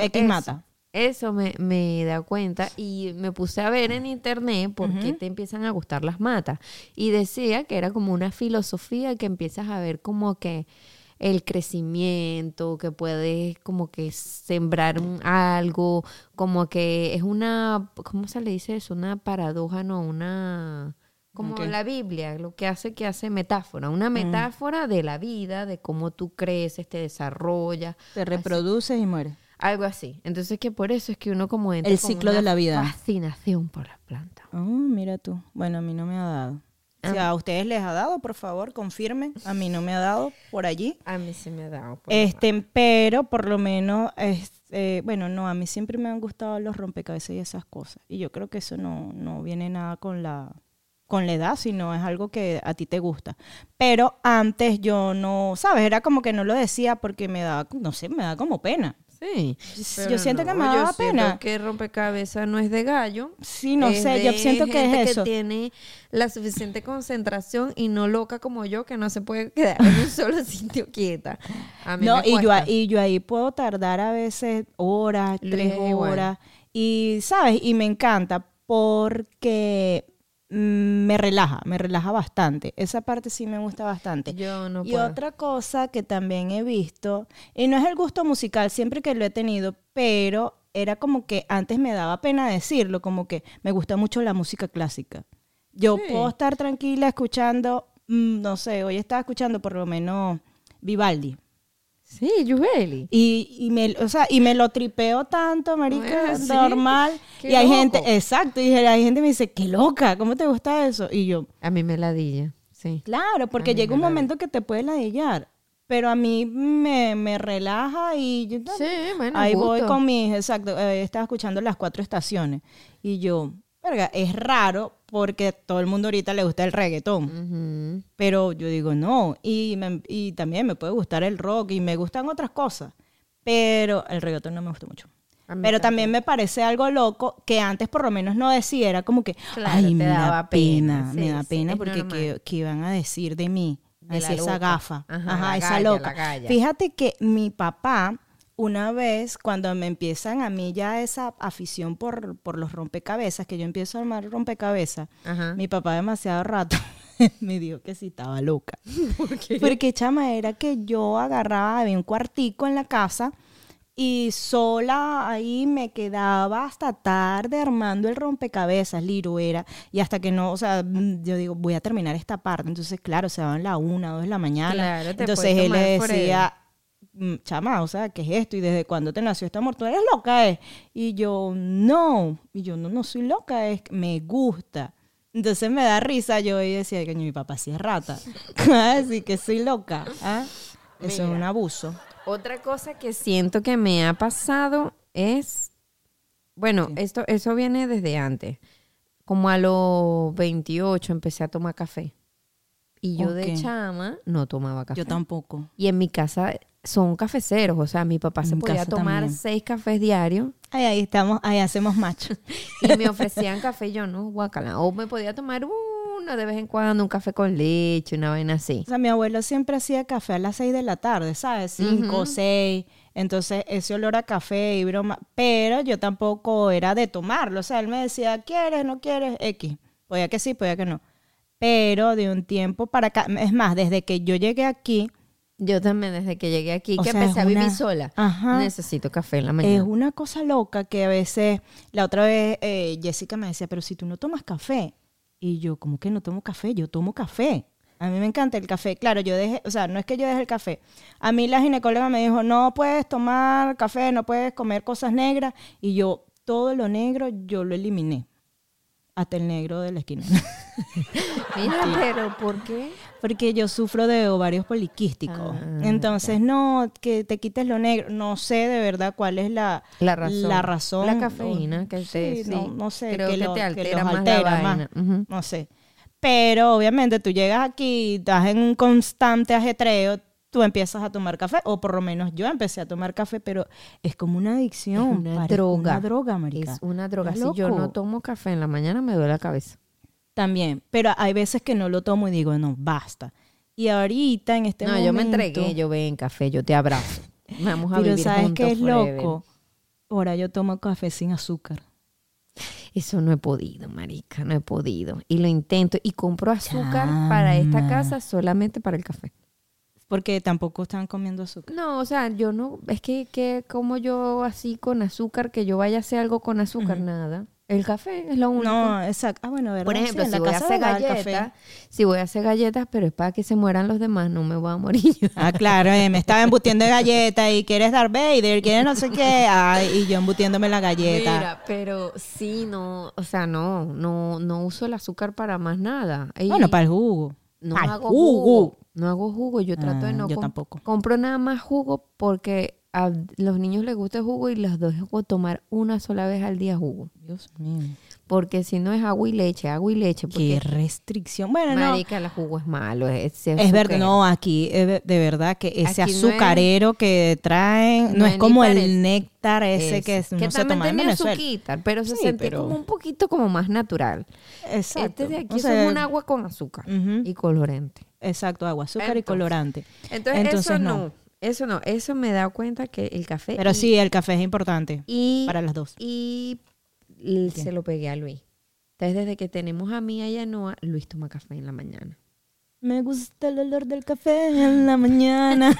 eso me da cuenta y me puse a ver en internet por qué te empiezan a gustar las matas. Y decía que era como una filosofía que empiezas a ver como que el crecimiento, que puedes como que sembrar algo, como que es una, ¿cómo se le dice eso? Una paradoja, no, una... Como la Biblia, lo que hace metáfora, una metáfora de la vida, de cómo tú creces, te desarrollas. Te reproduces y mueres. Algo así. Entonces que por eso es que uno como entra el ciclo de la vida. Fascinación por las plantas. Oh, mira tú. Bueno, a mí no me ha dado. Si a ustedes les ha dado, por favor, confirmen. A mí no me ha dado por allí. A mí sí me ha dado. Pero por lo menos, bueno, no, a mí siempre me han gustado los rompecabezas y esas cosas. Y yo creo que eso no viene nada con la edad, sino es algo que a ti te gusta. Pero antes yo no, ¿sabes? Era como que no lo decía porque me daba, no sé, me da como pena. Sí. Yo siento que me daba pena. Siento que rompecabezas no es de gallo. Sí, no sé, yo siento que es eso. Que tiene la suficiente concentración y no loca como yo, que no se puede quedar en un solo sitio quieta. A mí no, me cuesta. y yo ahí puedo tardar a veces horas, 3 horas. Y, ¿sabes? Y me encanta porque me relaja bastante. Esa parte sí me gusta bastante. Yo no y puedo. Otra cosa que también he visto, y no es el gusto musical, siempre que lo he tenido, pero era como que antes me daba pena decirlo, como que me gusta mucho la música clásica. Yo puedo estar tranquila escuchando, no sé, hoy estaba escuchando por lo menos Vivaldi. Sí, Yubeli. Y me lo tripeo tanto, marica, ¿Sí? normal. Qué y hay loco. gente, exacto, y hay gente que me dice, qué loca, ¿cómo te gusta eso? Y yo, A mí me ladilla, sí. claro, porque llega un momento que te puede ladillar, pero a mí me relaja y yo, Sí, bueno, ahí gusto. voy con exacto, estaba escuchando Las 4 Estaciones y yo, verga, es raro porque todo el mundo ahorita le gusta el reggaetón, pero yo digo no, y también me puede gustar el rock y me gustan otras cosas, pero el reggaetón no me gusta mucho. Pero también me parece algo loco que antes por lo menos no decía, era como que, claro, ay, me da daba pena, sí, me da pena es porque ¿qué iban a decir de mí? De Así la esa loca. gafa, Ajá, la esa galla, loca. la galla. Fíjate que mi papá una vez, cuando me empiezan a mí ya esa afición por los rompecabezas, que yo empiezo a armar rompecabezas, Ajá. mi papá demasiado rato me dijo que si estaba loca. ¿Por qué? Porque, chama, era que yo agarraba, había un cuartico en la casa y sola ahí me quedaba hasta tarde armando el rompecabezas, Liro era, y hasta que no, o sea, yo digo, voy a terminar esta parte. Entonces, claro, se daban la 1, 2 de la mañana. Claro, te Entonces puede él le tomar decía, chama, o sea, ¿qué es esto? ¿Y desde cuándo te nació este amor? ¿Tú eres loca, Y yo, no. Y yo, no soy loca, me gusta. Entonces me da risa yo y decía, coño, mi papá sí es rata. Así que soy loca. ¿Ah? Eso es un abuso. Otra cosa que siento que me ha pasado es, bueno, eso viene desde antes. Como a los 28 empecé a tomar café. Y yo de Ok. chama no tomaba café. Yo tampoco. Y en mi casa son cafeceros, o sea, mi papá se En mi podía casa tomar también. 6 cafés diarios Ay, ahí estamos, ahí hacemos match. y me ofrecían café y yo no, guacala. O me podía tomar uno de vez en cuando, un café con leche, una vaina así. O sea, mi abuelo siempre hacía café a las 6 de la tarde, ¿sabes? 5, 6. Entonces, ese olor a café y broma. Pero yo tampoco era de tomarlo. O sea, él me decía, ¿quieres? ¿No quieres? X. Podía que sí, podía que no. Pero de un tiempo para acá, es más, desde que yo llegué aquí, Yo también desde que llegué aquí, O que sea, empecé a es vivir una- sola, Ajá. necesito café en la es mañana. una cosa loca que a veces, la otra vez Jessica me decía, pero si tú no tomas café. Y yo, ¿cómo que no tomo café? Yo tomo café. A mí me encanta el café. Claro, yo dejé, o sea, no es que yo deje el café. A mí la ginecóloga me dijo, no puedes tomar café, no puedes comer cosas negras. Y yo, todo lo negro, yo lo eliminé. Hasta el negro de la esquina. Mira, pero ¿por qué? Porque yo sufro de ovarios poliquísticos. Entonces, no, que te quites lo negro. No sé de verdad cuál es la razón. La cafeína que te, Sí, no sé. creo que te que altera los más altera la vaina. Ujú. No sé. Pero obviamente tú llegas aquí, estás en un constante ajetreo, tú empiezas a tomar café, o por lo menos yo empecé a tomar café, pero es como una adicción. Es una parece droga. Una droga, marica. Es una droga. ¿Estás Si yo loco? no tomo café en la mañana, me duele la cabeza. También, pero hay veces que no lo tomo y digo, no, basta. Y ahorita, en este No, momento... yo me entregué, yo ven café, yo te abrazo. Vamos a Pero vivir ¿sabes juntos qué es forever. loco? Ahora yo tomo café sin azúcar. Eso no he podido, marica, no he podido. Y lo intento. Y compro azúcar Chama. para esta casa solamente para el café. Porque tampoco están comiendo azúcar. No, o sea, yo no, es que como yo así con azúcar, que yo vaya a hacer algo con azúcar, nada. El café es lo único. No, exacto. Ah, bueno, ¿verdad? Por ejemplo, Sí, en si la voy a casa hacer da el café. galletas, si voy a hacer galletas, pero es para que se mueran los demás, no me voy a morir yo. Ah, claro, me estaba embutiendo de galleta y quieres Darth Vader, quieres no sé qué. Ay, y yo embutiéndome la galleta. Mira, pero sí, no, o sea, no uso el azúcar para más nada. Y Bueno, para el jugo. no Para el hago jugo. jugo. No hago jugo, yo trato de no yo tampoco. compro nada más jugo porque a los niños les gusta el jugo y los dejo tomar una sola vez al día jugo. Dios mío. Porque si no es agua y leche. Qué Porque, restricción. Bueno, marica, el jugo es malo. Es verdad, no, aquí de verdad que ese Aquí no es- azucarero que traen, no es ni como parece. el néctar ese que Eso. no Que se también toma en tenía Venezuela. azuquita, pero se Sí, sentía pero- como un poquito como más natural. Exacto. Este de aquí O eso sea, es un agua con azúcar Ujú. y colorante. Exacto, agua, azúcar y Entonces, colorante. Entonces eso me he dado cuenta que el café... Pero sí, el café es importante para las dos. Y se lo pegué a Luis. Entonces, desde que tenemos a Mía y a Noah, Luis toma café en la mañana. Me gusta el olor del café en la mañana.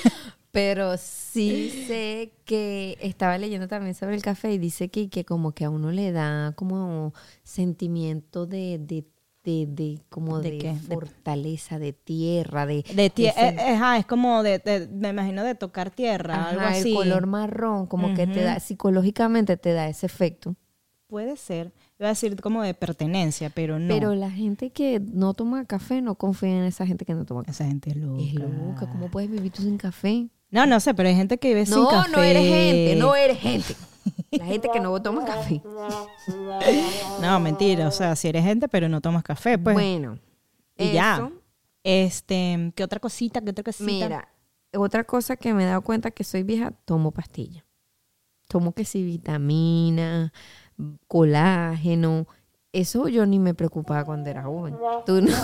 Pero sí sé que estaba leyendo también sobre el café y dice que como que a uno le da como sentimiento de como ¿De de qué? fortaleza, de tierra, Es como me imagino de tocar tierra, ajá, algo así. el color marrón, como que te da, psicológicamente te da ese efecto. Puede ser. Iba a decir como de pertenencia, pero no. Pero la gente que no toma café no confía en esa gente que no toma café. Esa gente es loca. Es loca, ¿cómo puedes vivir tú sin café? No sé, pero hay gente que vive sin café. No eres gente. La gente que no toma café. No, mentira. O sea, si eres gente, pero no tomas café, pues. Bueno, y ya. ¿Qué otra cosita? Mira, otra cosa que me he dado cuenta que soy vieja, tomo pastillas. Tomo que si vitamina, colágeno. eso yo ni me preocupaba cuando era joven. Tú no.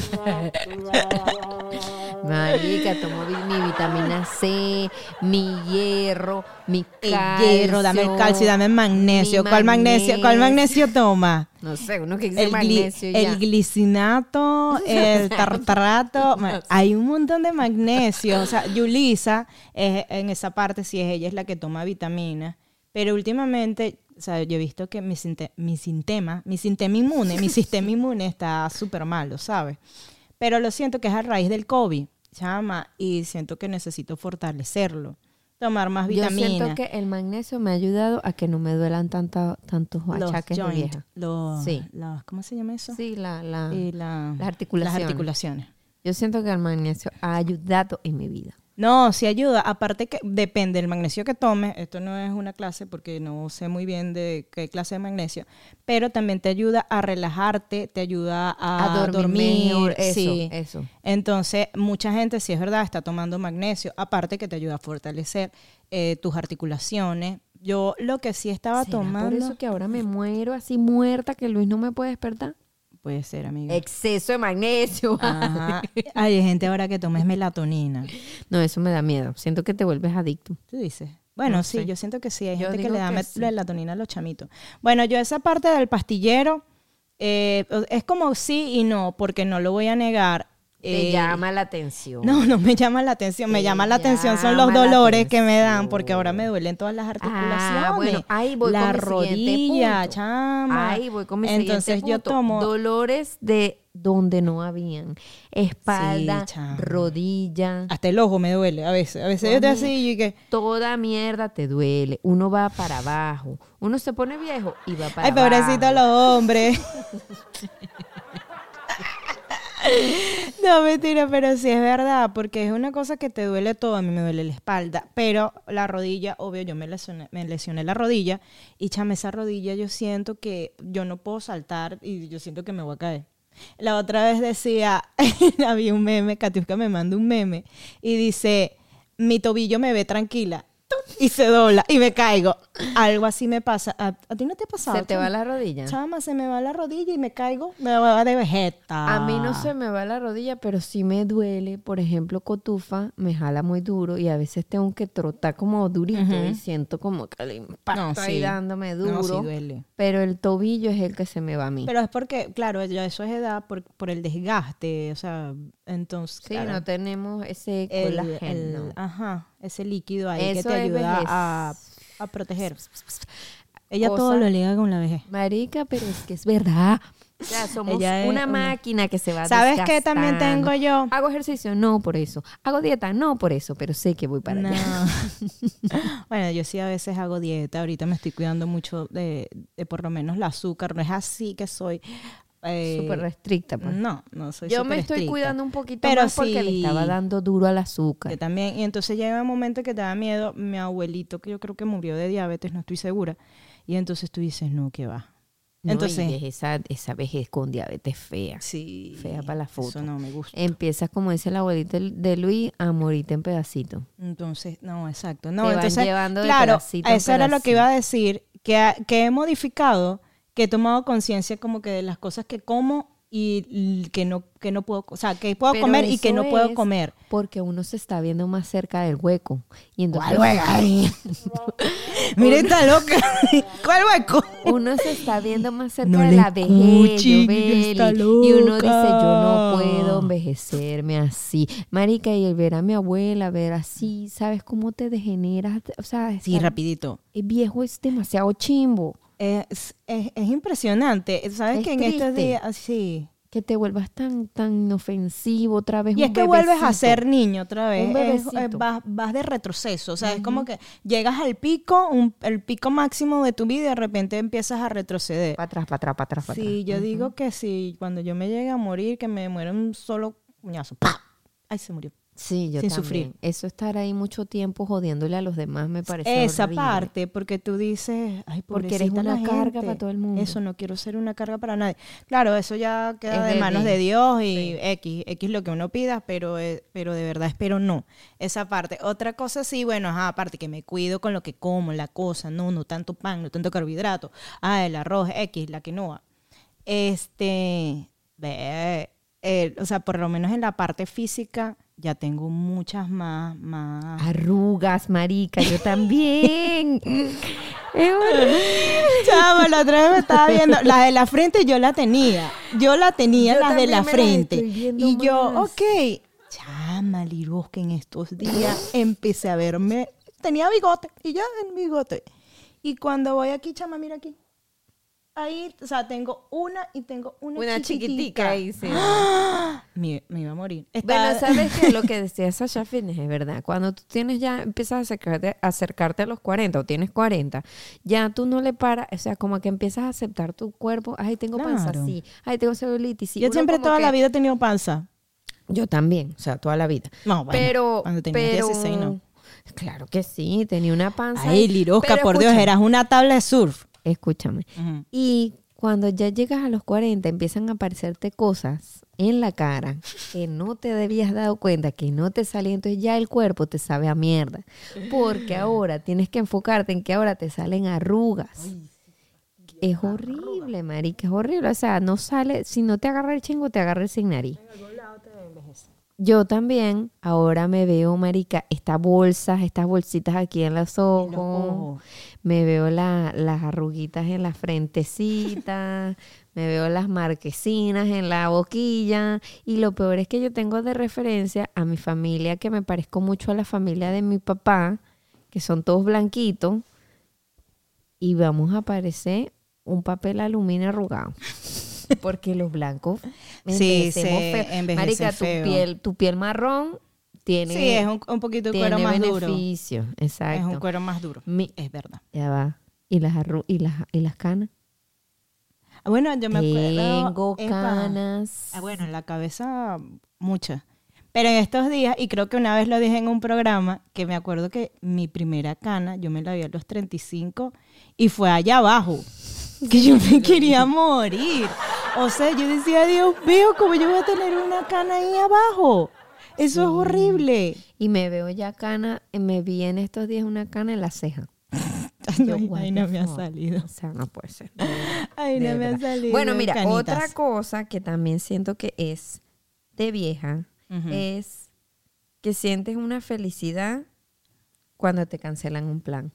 Marica, tomo mi vitamina C, mi hierro, mi calcio. Hierro, dame el calcio, dame el magnesio. ¿Cuál magnesio toma? No sé, uno que dice magnesio ya. El glicinato, el tartarato. Hay un montón de magnesio. O sea, Yulisa, en esa parte, sí ella es la que toma vitaminas. Pero últimamente, o sea, yo he visto que mi sistema inmune está súper malo, ¿sabes? Pero lo siento que es a raíz del COVID, chama, y siento que necesito fortalecerlo. Tomar más vitaminas. Yo siento que el magnesio me ha ayudado a que no me duelan tantos achaques de vieja. Sí. ¿Cómo se llama eso? Sí, las articulaciones. Las articulaciones. Yo siento que el magnesio ha ayudado en mi vida. No, sí ayuda. Aparte que depende del magnesio que tomes. Esto no es una clase porque no sé muy bien de qué clase de magnesio. Pero también te ayuda a relajarte, te ayuda a dormir. Eso. Entonces, mucha gente, sí es verdad, está tomando magnesio. Aparte que te ayuda a fortalecer tus articulaciones. Yo lo que sí estaba tomando... ¿Por eso que ahora me muero así muerta que Luis no me puede despertar? Puede ser, amiga. Exceso de magnesio. Ajá. Hay gente ahora que toma melatonina. No, eso me da miedo. Siento que te vuelves adicto. ¿Tú dices? Bueno, No sí, sé. yo siento que sí. Hay Yo gente que digo le da que sí. melatonina a los chamitos. Bueno, yo esa parte del pastillero es como sí y no, porque no lo voy a negar. Te llama la atención. No me llama la atención. Me llama la atención son los llama la dolores que me dan, atención. porque ahora me duelen todas las articulaciones. Bueno, ahí voy la con mi rodilla, siguiente punto. chama. Ahí voy con mi Entonces siguiente yo punto. tomo Dolores de donde no habían. Espalda, Sí, chama. rodilla. hasta el ojo me duele a veces yo estoy así y que Toda mierda te duele. Uno va para abajo. Uno se pone viejo y va para ay, abajo. pobrecito los hombres. No, mentira, pero sí es verdad, porque es una cosa que te duele todo. A mí me duele la espalda, pero la rodilla, obvio, yo me lesioné la rodilla y chame, esa rodilla yo siento que yo no puedo saltar y yo siento que me voy a caer. La otra vez decía, había un meme, Katiuska me manda un meme y dice, mi tobillo me ve tranquila. Y se dobla y me caigo. Algo así me pasa. ¿A ti no te ha pasado? ¿Se te va la rodilla? Chama, se me va la rodilla y me caigo. Me va de vegeta. A mí no se me va la rodilla, pero sí me duele. Por ejemplo, cotufa me jala muy duro y a veces tengo que trotar como durito y siento como que el impacto ahí dándome duro. No, sí duele. Pero el tobillo es el que se me va a mí. Pero es porque, claro, ya eso es edad por el desgaste. O sea, entonces, Sí, claro, no tenemos ese colágeno. ese líquido ahí Eso que te es ayuda vejez. a proteger. Ella Cosa- todo lo liga con la vejez. Marica, pero es que es verdad. O sea, somos Ella es una máquina que se va ¿Sabes qué también desgastando. tengo yo? Hago ejercicio, no por eso. Hago dieta, no por eso, pero sé que voy para No. allá. Bueno, yo sí a veces hago dieta. Ahorita me estoy cuidando mucho de por lo menos el azúcar. No es así que soy... Súper restricta, pues. No soy Yo súper me estoy estricta. cuidando un poquito Pero más porque le sí. estaba dando duro al azúcar. Yo también. Y entonces llega un momento que te da miedo. Mi abuelito, que yo creo que murió de diabetes, no estoy segura. Y entonces tú dices, no, ¿qué va? No, Entonces, y es esa vejez con diabetes fea. sí. Fea para la foto. Eso no me gusta. Empiezas, como dice el abuelito de Luis, a morirte en pedacitos. Entonces, no, exacto. Te No, van entonces, llevando de claro, pedacito en eso era lo que pedacito. iba a decir, que he modificado, que he tomado conciencia como que de las cosas que como y que no puedo, o sea, que puedo Pero comer y que eso no puedo es comer. Porque uno se está viendo más cerca del hueco. Y entonces ¿Cuál hueco? Mira, está loca. ¿Cuál hueco? uno se está viendo más cerca No de le la vejez, escuchen, Yobeli, está y uno dice, loca. yo no puedo envejecerme así. Marica, y el ver a mi abuela, ver así, ¿sabes cómo te degeneras? O sea, Sí, estar rapidito. viejo es demasiado chimbo. Es impresionante. ¿Sabes Es que en estos triste. días, sí. Que te vuelvas tan inofensivo otra vez. Y es un que vuelves a bebecito. ser niño otra vez. Un bebecito. Vas de retroceso. O sea, es como que llegas al pico, el pico máximo de tu vida y de repente empiezas a retroceder. Para atrás, para atrás, para atrás. para Sí, atrás. yo digo que si cuando yo me llegue a morir, que me muera un solo puñazo. ¡Pah! Ay, se murió. Sí, yo sin también. sufrir. Eso estar ahí mucho tiempo jodiéndole a los demás me parece Esa horrible. parte, porque tú dices, ay, Porque eres pobrecita una la carga gente. para todo el mundo. Eso, no quiero ser una carga para nadie. Claro, eso ya queda Es de de manos Dios. de Dios y Sí. X lo que uno pida, pero de verdad espero no. Esa parte. Otra cosa sí, bueno, aparte que me cuido con lo que como, la cosa, no tanto pan, no tanto carbohidrato. El arroz, X, la quinoa. O sea, por lo menos en la parte física ya tengo muchas más. Arrugas, marica, yo también. Es horrible. Chama, la otra vez me estaba viendo, las de la frente yo la tenía. Yo las de la frente. Y yo, más. ok. Chama, Liros, que en estos días empecé a verme, tenía bigote, y ya en bigote. Y cuando voy aquí, chama, mira aquí. Ahí, o sea, tengo una y tengo una chiquitica ahí, sí. ¡Ah! Me iba a morir. Bueno, ¿sabes qué? Lo que decía Sasha Fitness es verdad. Cuando tú tienes ya, empiezas a acercarte a los 40 o tienes 40, ya tú no le paras, o sea, como que empiezas a aceptar tu cuerpo. Ay, tengo panza, Claro. sí. Ay, tengo celulitis, sí. Yo Uno siempre como toda que- la vida he tenido panza. Yo también, o sea, toda la vida. No, bueno, pero, cuando tenías 16 no. Claro que sí, tenía una panza. Ay, Lirosca, Pero por Dios, escúchame, eras una tabla de surf. Escúchame. Ujú. Y cuando ya llegas a los 40, empiezan a aparecerte cosas en la cara que no te habías dado cuenta, que no te salían. Entonces ya el cuerpo te sabe a mierda. Porque ahora tienes que enfocarte en que ahora te salen arrugas. Es horrible, marica, es horrible. O sea, no sale, si no te agarra el chingo, te agarra el sin nariz. Yo también, ahora me veo, marica, estas bolsitas aquí en los ojos. Me veo las arruguitas en la frentecita, me veo las marquesinas en la boquilla. Y lo peor es que yo tengo de referencia a mi familia, que me parezco mucho a la familia de mi papá, que son todos blanquitos. Y vamos a parecer un papel aluminio arrugado. Porque los blancos Sí, envejecemos se feo. envejecen Marica, feo. tu piel marrón tiene, Sí, es un poquito de cuero tiene más duro. beneficio. Exacto. Es un cuero más duro. Es verdad. Ya va. ¿Y las canas? Bueno, yo me acuerdo. Tengo epa. canas. Bueno, en la cabeza muchas. Pero en estos días, y creo que una vez lo dije en un programa, que me acuerdo que mi primera cana, yo me la vi a los 35 y fue allá abajo. Que yo me quería morir. O sea, yo decía, Dios mío, ¿cómo yo voy a tener una cana ahí abajo? Eso es horrible. Y me veo ya cana, me vi en estos días una cana en la ceja. Yo, what Ahí the no me ha fuck. salido. O sea, no puede ser. Ahí De no me ha verdad. salido. Bueno, mira, canitas. otra cosa que también siento que es de vieja Ujú. es que sientes una felicidad cuando te cancelan un plan.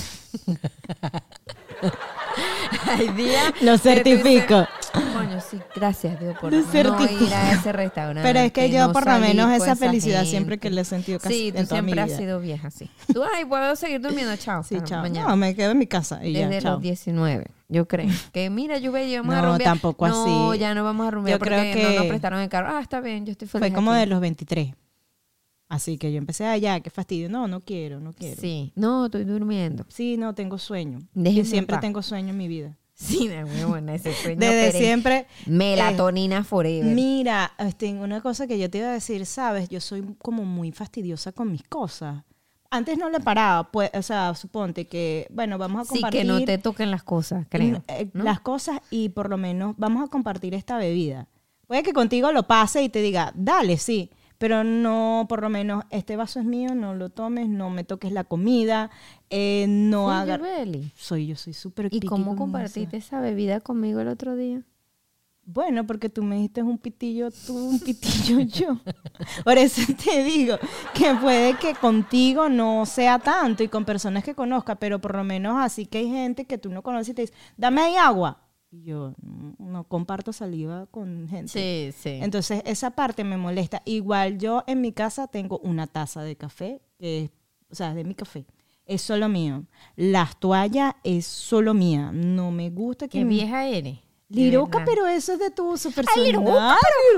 Hay días Lo que tú certifico. dices, coño, sí, gracias Dios por Lo no certifico. ir a ese restaurante. Pero es que yo no por lo salir menos con esa esa felicidad gente. siempre que le he sentido casi Sí, tú en toda mi siempre has vida. sido vieja, sí. Tú, ay, puedo seguir durmiendo, chao. Sí, hasta chao. mañana. No, me quedo en mi casa y ya, Desde chao. los 19, yo creo. Que mira, yo veía, vamos a No, rumbear. tampoco No, así. ya no vamos a rumbear Yo creo porque que no nos prestaron el carro. Ah, está bien, yo estoy feliz Fue como aquí. de los 23. Así que yo empecé allá, qué fastidio. No quiero. Sí, no, estoy durmiendo. Sí, no, tengo sueño. Déjenme Yo siempre en paz. tengo sueño en mi vida. Sí, de huevona, ese sueño. Desde pero siempre. melatonina forever. Mira, una cosa que yo te iba a decir, ¿sabes? Yo soy como muy fastidiosa con mis cosas. Antes no le paraba, pues, o sea, suponte que, bueno, vamos a Sí, compartir que no te toquen las cosas, creo. ¿no? las cosas y por lo menos vamos a compartir esta bebida. Puede que contigo lo pase y te diga, dale, sí, pero no, por lo menos, este vaso es mío, no lo tomes, no me toques la comida, no Oye, hagas... Beli, Yo soy súper ¿y picky cómo con compartiste eso. esa bebida conmigo el otro día? Bueno, porque tú me dijiste un pitillo tú, un pitillo yo. Por eso te digo que puede que contigo no sea tanto y con personas que conozca, pero por lo menos así que hay gente que tú no conoces y te dice, dame ahí agua. Y yo no comparto saliva con gente. Sí, sí. Entonces esa parte me molesta. Igual yo en mi casa tengo una taza de café, que es, o sea, es de mi café. Es solo mío. Las toallas es solo mía. No me gusta que... ¿Qué vieja eres? De Liroca, verdad. pero eso es de tu super Ay, Liroca,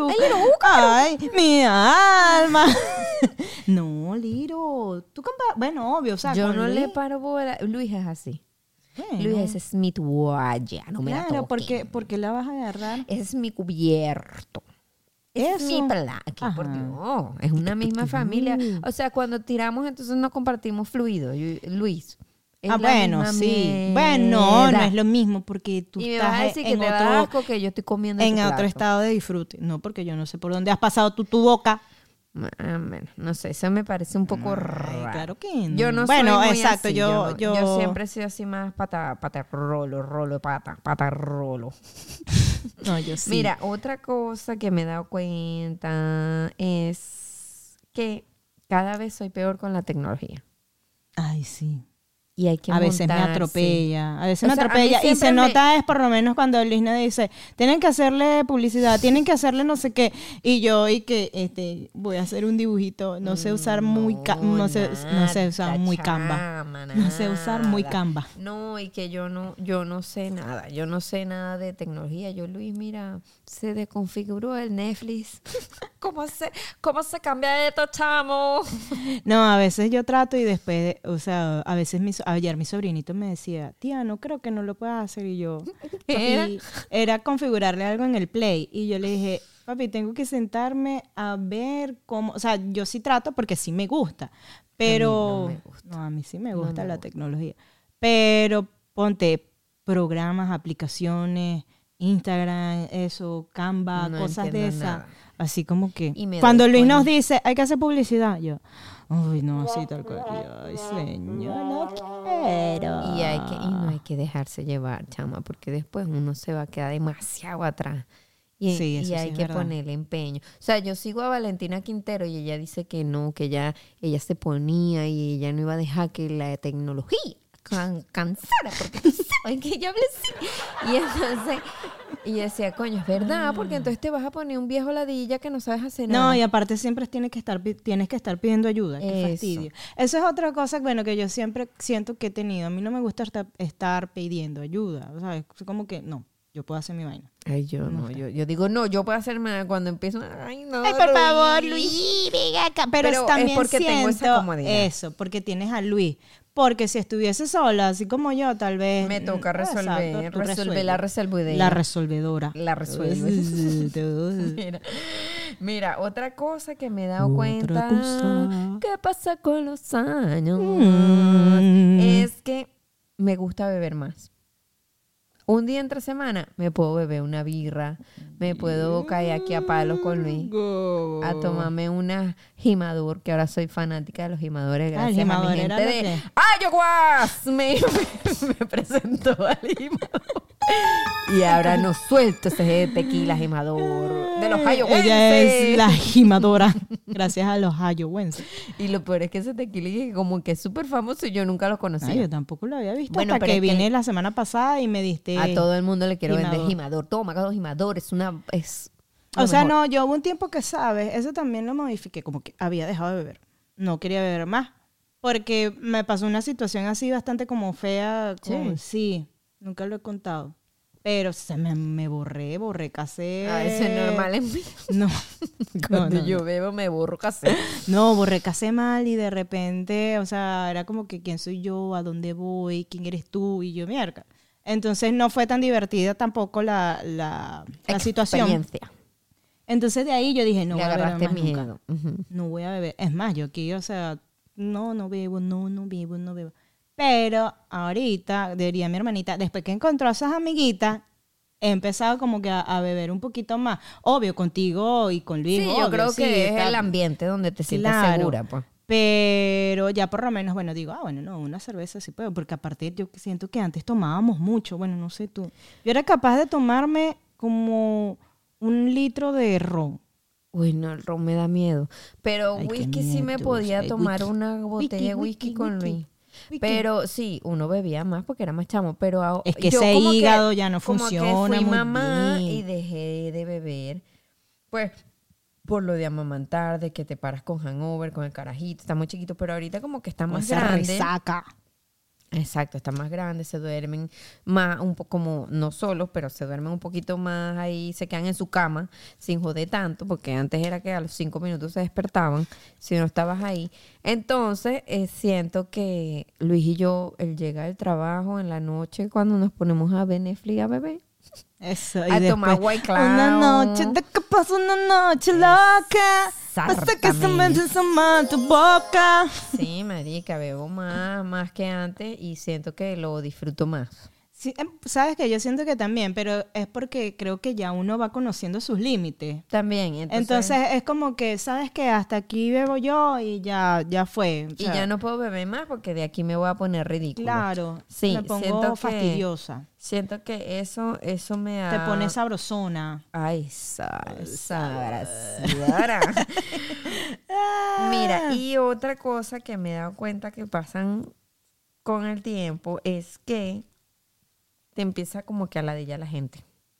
Ay, mi alma. No, Liro. Bueno, obvio, o sea, Yo con no le Luis, paro bola. Luis es así. bueno. Luis es mi toalla, no me la Claro, toquen. porque la vas a agarrar. Ese es mi cubierto. Es Eso. mi placa, por Ajá. Dios. Es una misma familia. O sea, cuando tiramos, entonces no compartimos fluido. Luis. Es la Bueno, misma sí. Bueno, no mierda. es lo mismo porque tú Y me vas a estás decir que en te da otro, asco que yo estoy comiendo en tu otro plato. estado de disfrute. No, porque yo no sé por dónde has pasado tú tu boca. Bueno, no sé, eso me parece un poco Ay, raro. claro que no. Yo no Bueno, soy muy exacto, así. yo- Yo siempre he sido así más pata rolo, pata rolo. No, yo sí. Mira, otra cosa que me he dado cuenta es que cada vez soy peor con la tecnología. Ay, sí. Y hay que A veces me montarse. atropella, a veces O me sea, a atropella mí y se siempre nota es por lo menos cuando Luis nos dice, tienen que hacerle publicidad, tienen que hacerle no sé qué, y yo voy a hacer un dibujito, no sé usar no sé usar muy Canva. No sé usar muy Canva. No, y que yo no sé nada. Yo no sé nada de tecnología. Luis, mira, se desconfiguró el Netflix. ¿Cómo se cambia esto, chamo? No, a veces yo trato y después, o sea, a veces ayer mi sobrinito me decía, tía, no creo que no lo puedas hacer. Y yo, papi, era configurarle algo en el Play. Y yo le dije, papi, tengo que sentarme a ver cómo, o sea, yo sí trato porque sí me gusta, pero A mí no me gusta. no, a mí sí me No gusta me la gusta. tecnología. Pero ponte programas, aplicaciones, Instagram, eso, Canva, No cosas de entiendo esas. nada. Así como que Y me cuando doy Luis nos cuenta. dice, hay que hacer publicidad, yo, uy, no, así tal cual. Y yo, ay, señor, no quiero. Y no hay que dejarse llevar, chama, porque después uno se va a quedar demasiado atrás. Sí, Y eso sí hay es que verdad. ponerle empeño. O sea, yo sigo a Valentina Quintero y ella dice que no, que ella se ponía y ella no iba a dejar que la tecnología cansara, porque tú sabes que ella habla así. Y entonces, y yo decía, coño, es verdad, porque entonces te vas a poner un viejo ladilla que no sabes hacer nada. No, y aparte siempre tienes que estar pidiendo ayuda. Qué Eso. fastidio. Eso es otra cosa, bueno, que yo siempre siento que he tenido. A mí no me gusta estar pidiendo ayuda. O sea, es como que, no, yo puedo hacer mi vaina. Ay, yo digo, no, yo puedo hacerme nada cuando empiezo. Ay, no. Ay, por favor, Luis, venga acá. Pero es también porque tengo esa siento comodidad. eso, porque tienes a Luis. Porque si estuviese sola, así como yo, tal vez... Me toca resolver, exacto, tú resolver la resolvedera. La resolvedora. La resuelve. Mira, otra cosa que me he dado Otra cuenta, cosa. ¿qué pasa con los años? Mm. Es que me gusta beber más. Un día entre semana me puedo beber una birra, me puedo caer aquí a palos con Luis, a tomarme una Jimador, que ahora soy fanática de los Jimadores, el gracias a mi Jimador gente era lo de que- Ayahuas. Me presentó al Jimador. Y ahora no suelto ese tequila Jimador de los ayahuenses. Ella es la jimadora, gracias a los ayahuenses. Y lo peor es que ese tequila que como que es súper famoso y yo nunca lo conocía. Ay, yo tampoco lo había visto Bueno, hasta pero que es que vine la semana pasada y me diste... a todo el mundo le quiero vender Jimador. Jimador. Toma, cada Jimador es O lo sea, mejor. no, yo hubo un tiempo que, ¿sabes? Eso también lo modifiqué, como que había dejado de beber. No quería beber más. Porque me pasó una situación así bastante como fea. Sí, nunca lo he contado. Pero me borré, casé. Eso es normal en mí. No. Cuando no, yo no. bebo me borro casi. No, borré casé mal y de repente, o sea, era como que quién soy yo, a dónde voy, quién eres tú y yo, mierda. Entonces no fue tan divertida tampoco la situación. Experiencia. Entonces de ahí yo dije, no Le voy a beber agarraste más nunca. miedo. Ujú. No voy a beber. Es más, yo aquí, o sea, no bebo. Pero ahorita, diría mi hermanita, después que encontró a esas amiguitas, he empezado como que a beber un poquito más. Obvio, contigo y con Luis. Sí, obvio, yo creo sí, que es está- el ambiente donde te sientes Claro. segura, pues. Pero ya por lo menos, bueno, digo, bueno, no, una cerveza sí puedo, porque aparte yo siento que antes tomábamos mucho, bueno, no sé tú. Yo era capaz de tomarme como 1 litro de ron. Uy, no, el ron me da miedo. Pero Ay, qué whisky sí me miedo. podía Ay, tomar whisky. una botella de whisky con Luis. Pero sí, uno bebía más porque era más chamo. Pero Es que yo ese como hígado ya no como funciona que fui muy mamá bien. y dejé de beber. Pues por lo de amamantar, de que te paras con hangover, con el carajito, está muy chiquito. Pero ahorita como que está Con más esa grande. resaca. Exacto, están más grandes, se duermen más, un poco como, no solos, pero se duermen un poquito más ahí, se quedan en su cama sin joder tanto, porque antes era que a los 5 minutos se despertaban si no estabas ahí. Entonces, siento que Luis y yo, él llega del trabajo en la noche cuando nos ponemos a ver Netflix a beber. Eso, A tomar White Claw. Una noche, de que pasa una noche loca. Hasta que se me desama tu boca. Sí, marica, bebo más que antes y siento que lo disfruto más. Sí, sabes que yo siento que también, pero es porque creo que ya uno va conociendo sus límites. También, Entonces es como que, sabes que hasta aquí bebo yo y ya fue. O y sea, ya no puedo beber más porque de aquí me voy a poner ridículo. claro, Sí, me pongo fastidiosa. Siento que eso me ha... Te pones sabrosona. Ay, sabrosura. Mira, y otra cosa que me he dado cuenta que pasan con el tiempo es que te empieza como que a ladillar la gente.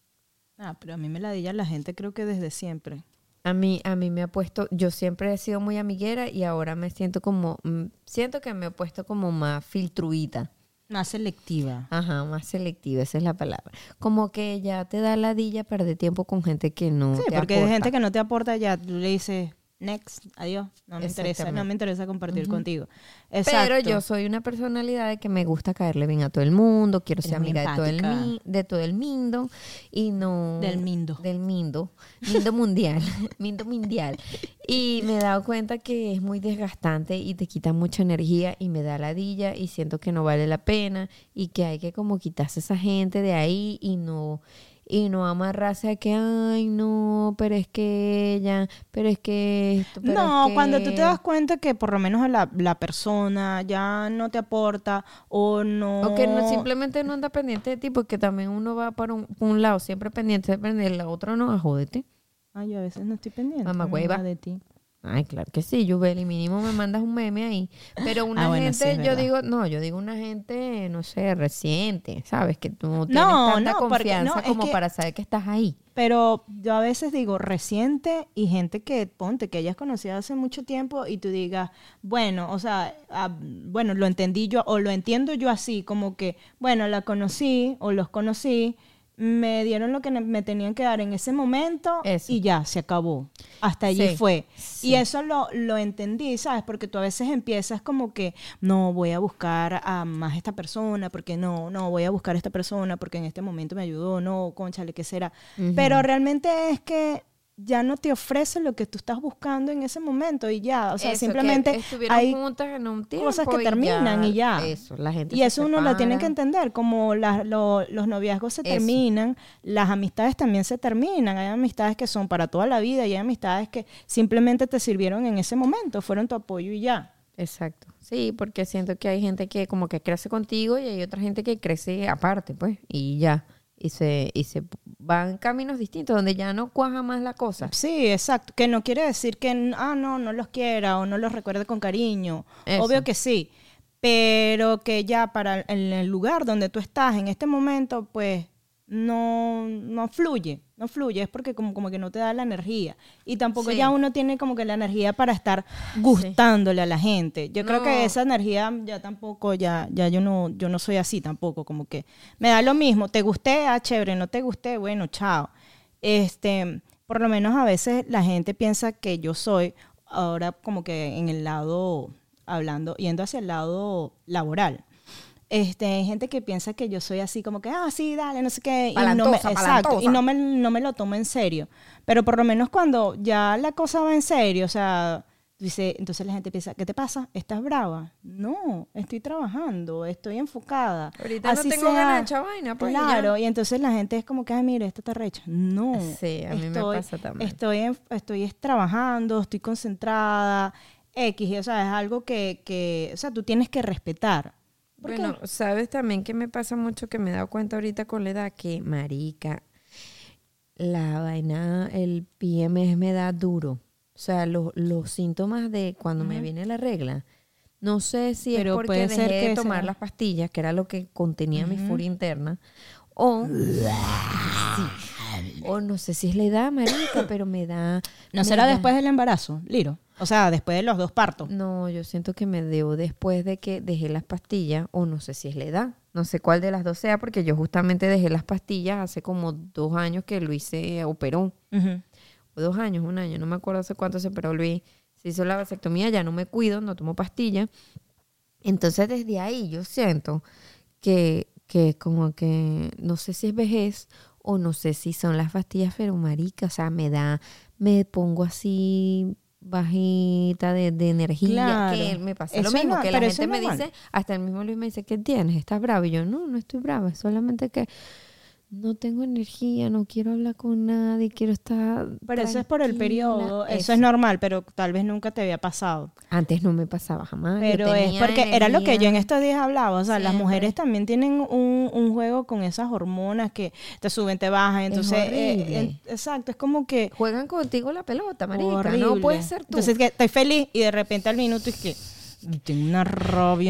Pero a mí me ladilla la gente creo que desde siempre. A mí me ha puesto, yo siempre he sido muy amiguera y ahora me siento como, siento que me he puesto como más filtruita. Más selectiva. Ajá, más selectiva, esa es la palabra. Como que ya te da ladilla perder tiempo con gente que no Sí, te porque aporta. hay gente que no te aporta, ya tú le dices, next, adiós, no me Exactamente. interesa compartir contigo. Pero Exacto. yo soy una personalidad de que me gusta caerle bien a todo el mundo, quiero ser Eres muy amiga empática. de todo el mundo y no... Del mindo. Del mindo. Mindo mundial. Mindo mundial. Y me he dado cuenta que es muy desgastante y te quita mucha energía y me da ladilla y siento que no vale la pena y que hay que como quitarse esa gente de ahí y no amarrarse a que, ay, no, pero es que ella, pero es que esto, pero No, es que... cuando tú te das cuenta que por lo menos la persona ya no te aporta o no... O que no, simplemente no anda pendiente de ti, porque también uno va para un lado siempre pendiente de prender, la otra no, jódete. Ay, yo a veces no estoy pendiente. Mamá amiga, hueva. de ti. Ay, claro que sí, Yubeli, mínimo me mandas un meme ahí. Pero una Bueno, sí, gente, es verdad. yo digo una gente, no sé, reciente, ¿sabes? Que tú no tienes No, tanta no, porque- confianza no, es como que- para saber que estás ahí. Pero yo a veces digo reciente y gente que, ponte, que hayas conocido hace mucho tiempo y tú digas, bueno, o sea, bueno, lo entendí yo o lo entiendo yo así, como que, bueno, la conocí o los conocí, me dieron lo que me tenían que dar en ese momento Eso. y ya, se acabó. Hasta allí Sí, fue. sí. Y eso lo entendí, ¿sabes? Porque tú a veces empiezas como que, no, voy a buscar a más esta persona, porque no, voy a buscar a esta persona porque en este momento me ayudó, no, cónchale, ¿qué será? Pero realmente es que ya no te ofrece lo que tú estás buscando en ese momento y ya, o sea, Eso, simplemente que estuvieron hay juntas en un tiempo cosas que terminan y ya. Eso, la gente Y se eso uno lo tiene que separa. entender, como los noviazgos se Eso. terminan, las amistades también se terminan, hay amistades que son para toda la vida y hay amistades que simplemente te sirvieron en ese momento, fueron tu apoyo y ya. Exacto. Sí, porque siento que hay gente que como que crece contigo y hay otra gente que crece aparte, pues, y ya. Y se van caminos distintos donde ya no cuaja más la cosa. Sí, exacto, que no quiere decir que, no los quiera o no los recuerde con cariño, Eso. obvio que sí, pero que ya para en el lugar donde tú estás en este momento, pues no fluye, es porque como que no te da la energía y tampoco Sí. ya uno tiene como que la energía para estar gustándole a la gente. Yo creo No. que esa energía ya tampoco, ya yo no soy así tampoco, como que me da lo mismo, te gusté, chévere, no te gusté, bueno, chao. Por lo menos a veces la gente piensa que yo soy ahora como que en el lado, yendo hacia el lado laboral. Hay gente que piensa que yo soy así como que, sí, dale, no sé qué. Palantosa, Exacto, y palantosa. no me lo tomo en serio. Pero por lo menos cuando ya la cosa va en serio, o sea, dice, entonces la gente piensa, ¿qué te pasa? ¿Estás brava? No, estoy trabajando, estoy enfocada. Ahorita no tengo ganas de echar vaina, pues, y Claro, ya. y entonces la gente es como que, mira, esta está recha. No. Sí, a mí me pasa también. Estoy trabajando, estoy concentrada, X, o sea, es algo que o sea, tú tienes que respetar. ¿Por qué? Bueno, sabes también que me pasa mucho que me he dado cuenta ahorita con la edad que, marica, la vaina, el PMS me da duro. O sea, los síntomas de cuando me viene la regla, no sé si Pero es porque puede ser dejé que de tomar sea- las pastillas, que era lo que contenía mi furia interna, o sí, o no sé si es la edad, marica, pero me da... ¿No me será da- después del embarazo, Liro? O sea, después de los 2 partos. No, yo siento que me dio después de que dejé las pastillas, o no sé si es la edad, no sé cuál de las dos sea, porque yo justamente dejé las pastillas hace como 2 años que Luis se operó, Ujú. o 2 años, 1 año, no me acuerdo hace cuánto se operó Luis, se hizo la vasectomía, ya no me cuido, no tomo pastillas, entonces desde ahí yo siento que como que, no sé si es vejez, o no sé si son las pastillas, pero marica, o sea, me pongo así bajita de energía, Claro. que me pasa lo Eso es mismo, no- que la pero eso gente es me normal. dice, hasta el mismo Luis me dice, ¿qué tienes? ¿Estás bravo? Y yo, no estoy brava, es solamente que no tengo energía, no quiero hablar con nadie, quiero estar Pero eso es por el tranquila. periodo, eso es normal, pero tal vez nunca te había pasado. Antes no me pasaba jamás. Pero yo es tenía porque era lo que yo en energía. estos días hablaba, o sea, las Siempre. mujeres también tienen un juego con esas hormonas que te suben, te bajan, entonces, horrible. exacto, es como que Juegan contigo la pelota, marica. horrible. No puedes ser tú. Entonces que estoy feliz y de repente al minuto es que tengo una rabia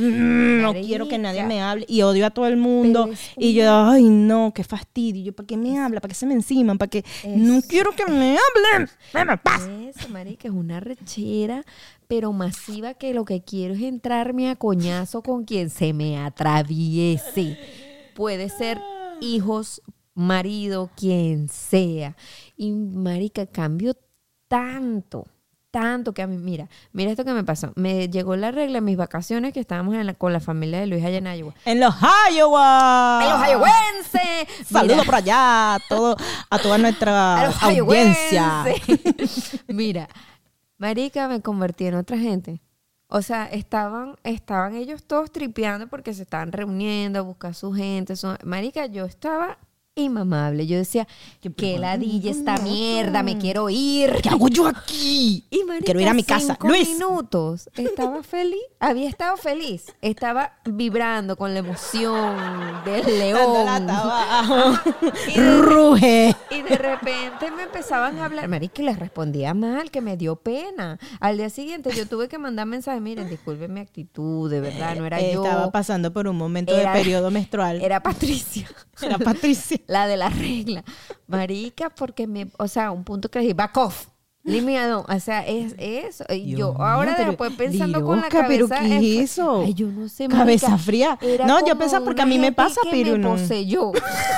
no quiero que nadie me hable y odio a todo el mundo Pero es y yo, ay no, qué fastidio, yo, ¿para qué me habla? ¿Para qué se me enciman? ¿Para qué? No quiero que me hablen, déjame en paz. Eso, marica, es una rechera, pero masiva, que lo que quiero es entrarme a coñazo con quien se me atraviese. Puede ser hijos, marido, quien sea. Y marica, cambio tanto que a mí, mira esto que me pasó. Me llegó la regla en mis vacaciones que estábamos con la familia de Luis allá en Iowa. En los Iowa. ¡A los iowenses! Saludos Mira, por allá a toda nuestra a los audiencia. iowenses. Mira, marica, me convertí en otra gente. O sea, estaban ellos todos tripeando porque se estaban reuniendo a buscar su gente. Marica, yo estaba inmamable. Yo decía, que ladilla esta mierda, me quiero ir. ¿Qué hago yo aquí? Y marica, Quiero ir a mi casa. 5 Luis. minutos. Estaba feliz. Había estado feliz. Estaba vibrando con la emoción del león. Dando lata abajo. Y de- Ruge. Y de repente me empezaban a hablar, marica, y les respondía mal, que me dio pena. Al día siguiente yo tuve que mandar mensajes, miren, disculpen mi actitud, de verdad, no era yo. Estaba pasando por un momento Era- de periodo menstrual. Era Patricia. Era Patricia. La de la regla. Marica, porque o sea, un punto que dije, back off. Leave me alone. O sea, es eso. Y Dios yo mío, ahora pero después pensando con la loca, cabeza. ¿pero qué es eso? Ay, yo no sé, marica. Cabeza fría. Era No, yo como pensaba porque a una mí me gente pasa, que pero me no. poseyó.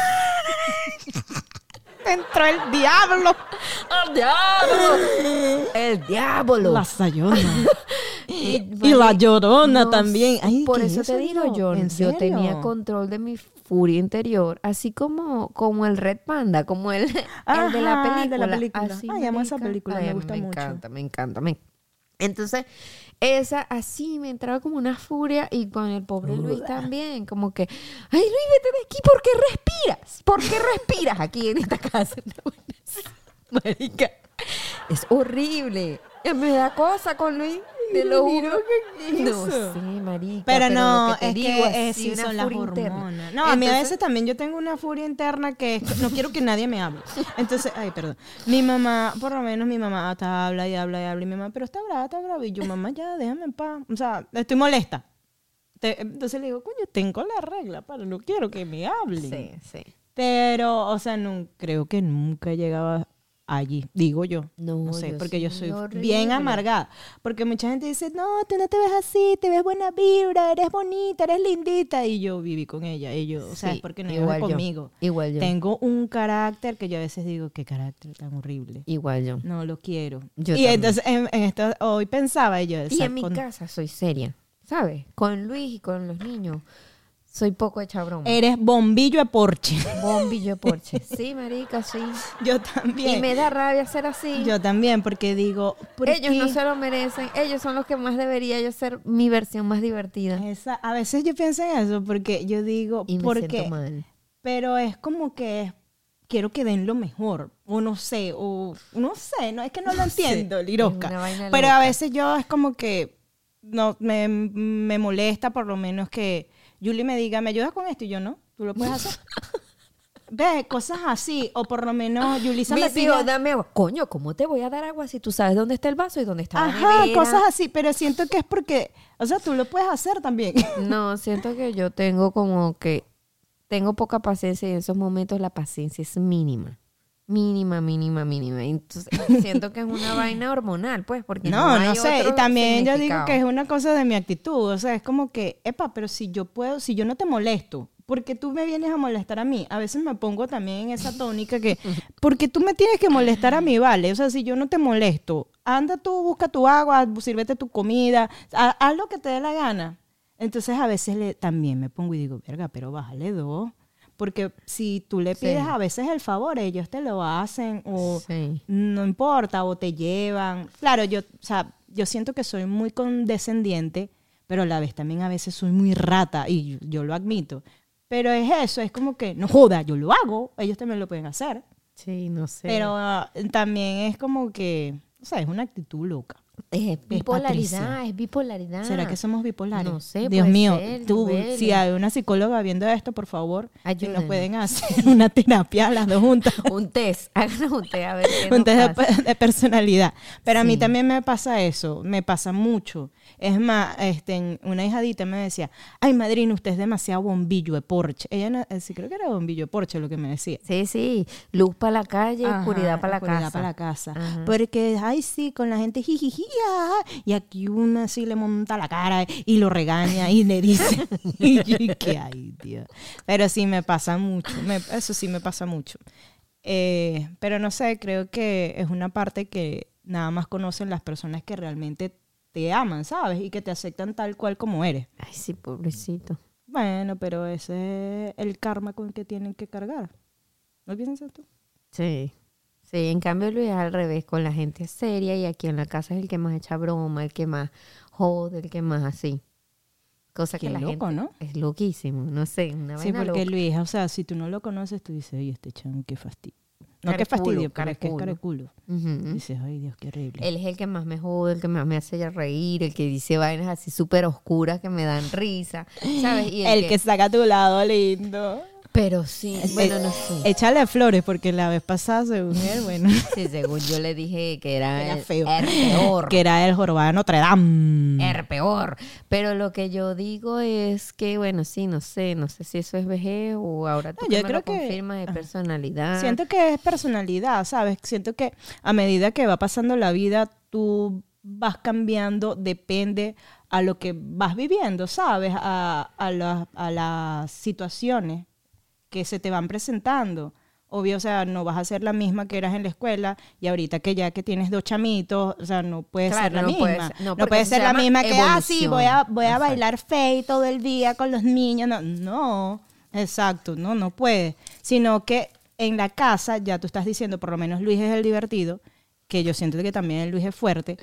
Entró el diablo. ¡El diablo! ¡El diablo! La sayona. Y La llorona no, también. Ay, por ¿qué eso es te digo, yo ¿En tenía serio? control de mi furia interior, así como el Red Panda, como el de la Ajá, película. el de la película. Así, Ay, amo esa marica. película, Ay, me a mí gusta mucho. me encanta. Entonces, esa así me entraba como una furia y con el pobre Luis también, como que, ay Luis, vete de aquí, ¿por qué respiras? ¿Por qué respiras aquí en esta casa? Marica, es horrible. Me da cosa con Luis, te lo juro. ¿qué No hizo? sé, marica. Pero lo no, que te es digo, que así, sí una son las furia interna. hormonas. No, a mí a Entonces, veces también yo tengo una furia interna que es que no quiero que nadie me hable. Entonces, ay, perdón. Mi mamá, por lo menos mi mamá hasta habla y habla y habla. Y mi mamá, pero está brava. Y yo, mamá, ya, déjame en paz. O sea, estoy molesta. Entonces le digo, coño, tengo la regla, pero no quiero que me hablen. sí. Pero, o sea, no, creo que nunca llegaba allí, digo yo. No, sé, yo porque yo soy soy horrible. bien amargada. Porque mucha gente dice, no, tú no te ves así, te ves buena vibra, eres bonita, eres lindita. Y yo viví con ella. Y yo, o sea, Sí, es porque no igual vive yo, conmigo. igual yo. Tengo un carácter que yo a veces digo, qué carácter tan horrible. Igual yo. No lo quiero. Yo y también. entonces en esto, hoy pensaba y yo, Y en mi casa soy seria, ¿sabes? Con Luis y con los niños soy poco hecha broma. eres bombillo de porche. Bombillo de porche. Sí, marica, sí. Yo también. Y me da rabia ser así. Yo también, porque digo, ¿por Ellos qué? no se lo merecen. Ellos son los que más debería yo ser mi versión más divertida. A veces yo pienso en eso porque yo digo, Y me ¿por siento qué? mal. Pero es como que quiero que den lo mejor, o no sé, no es que no lo entiendo, Lirosca. Es una vaina Pero loca. a veces yo es como que no me molesta por lo menos que Julie me diga, ¿me ayudas con esto? Y yo, no, tú lo puedes hacer. Ve, cosas así, o por lo menos Julissa me Mis pide... hijos, dame agua. Coño, ¿cómo te voy a dar agua si tú sabes dónde está el vaso y dónde está la Ajá, nevera? cosas así, pero siento que es porque, o sea, tú lo puedes hacer también. No, siento que yo tengo como que tengo poca paciencia y en esos momentos la paciencia es mínima. Mínima. Entonces siento que es una vaina hormonal, pues, porque no No, hay no sé. otro Y también yo digo significado. que es una cosa de mi actitud. O sea, es como que, epa, pero si yo puedo, si yo no te molesto, ¿por qué tú me vienes a molestar a mí? A veces me pongo también en esa tónica que, porque tú me tienes que molestar a mí, ¿vale? O sea, si yo no te molesto, anda tú, busca tu agua, sírvete tu comida, haz lo que te dé la gana. Entonces a veces también me pongo y digo, verga, pero bájale 2. porque si tú le pides a veces el favor, ellos te lo hacen o Sí. no importa, o te llevan. Claro, yo siento que soy muy condescendiente, pero a la vez también a veces soy muy rata y yo lo admito. Pero es eso, es como que, no joda, yo lo hago, ellos también lo pueden hacer. Sí, no sé. Pero también es como que, o sea, es una actitud loca. Es bipolaridad, Patricia. es bipolaridad. ¿Será que somos bipolares? No sé, Dios puede mío, ser, tú, Yubeli. si hay una psicóloga viendo esto, por favor, si Ayúdenos. nos pueden hacer una terapia las dos juntas. Un test, háganos un test a ver qué Un nos test pasa. de personalidad. Pero a mí Sí. también me pasa eso, me pasa mucho. Es más, una hijadita me decía, ay, madrina, usted es demasiado bombillo de porche. Ella, sí, creo que era bombillo de porche lo que me decía. Sí, sí, luz para la calle, Ajá, oscuridad para la oscuridad casa. para la casa. Ajá. Porque, ay, sí, con la gente jijiji, y aquí una sí le monta la cara y lo regaña y le dice, y yo, que ay, Dios. Pero sí me pasa mucho, eso sí me pasa mucho. Pero no sé, creo que es una parte que nada más conocen las personas que realmente te aman, ¿sabes? Y que te aceptan tal cual como eres. Ay, sí, pobrecito. Bueno, pero ese es el karma con el que tienen que cargar. ¿No piensas tú? Sí. Sí, en cambio Luis es al revés, con la gente seria y aquí en la casa es el que más echa broma, el que más jode, el que más así. Cosa que Qué la loco, gente ¿no? es loquísimo, no sé, una Sí, vaina porque loca. Luis, o sea, si tú no lo conoces, tú dices, oye, este chamo, qué fastidio. No, qué Careculo, fastidio, pero es que es careculo. careculo. Ujú. Dices, ay, Dios, qué horrible. Él es el que más me jode, el que más me hace ya reír, el que dice vainas así súper oscuras que me dan risa, ¿sabes? Y El que saca a tu lado lindo. Pero sí, bueno, no sé. Échale flores, porque la vez pasada, según él, bueno, Sí, según yo le dije que era, era el feo. peor. Que era el jorobado de Notre Dame. Era peor. Pero lo que yo digo es que, bueno, sí, no sé si eso es vejez o ahora tú No, que yo me creo lo que- confirmas de personalidad. Siento que es personalidad, ¿sabes? Siento que a medida que va pasando la vida, tú vas cambiando, depende a lo que vas viviendo, ¿sabes? A las situaciones que se te van presentando. Obvio, o sea, no vas a ser la misma que eras en la escuela y ahorita que ya que tienes dos chamitos, o sea, no puede Claro, ser la no puede misma. ser- no, No porque puede eso ser se la llama misma que, sí, voy evolución. a Exacto. bailar fey todo el día con los niños. No, no, exacto, no puede. Sino que en la casa ya tú estás diciendo, por lo menos Luis es el divertido, que yo siento que también el Luis es fuerte,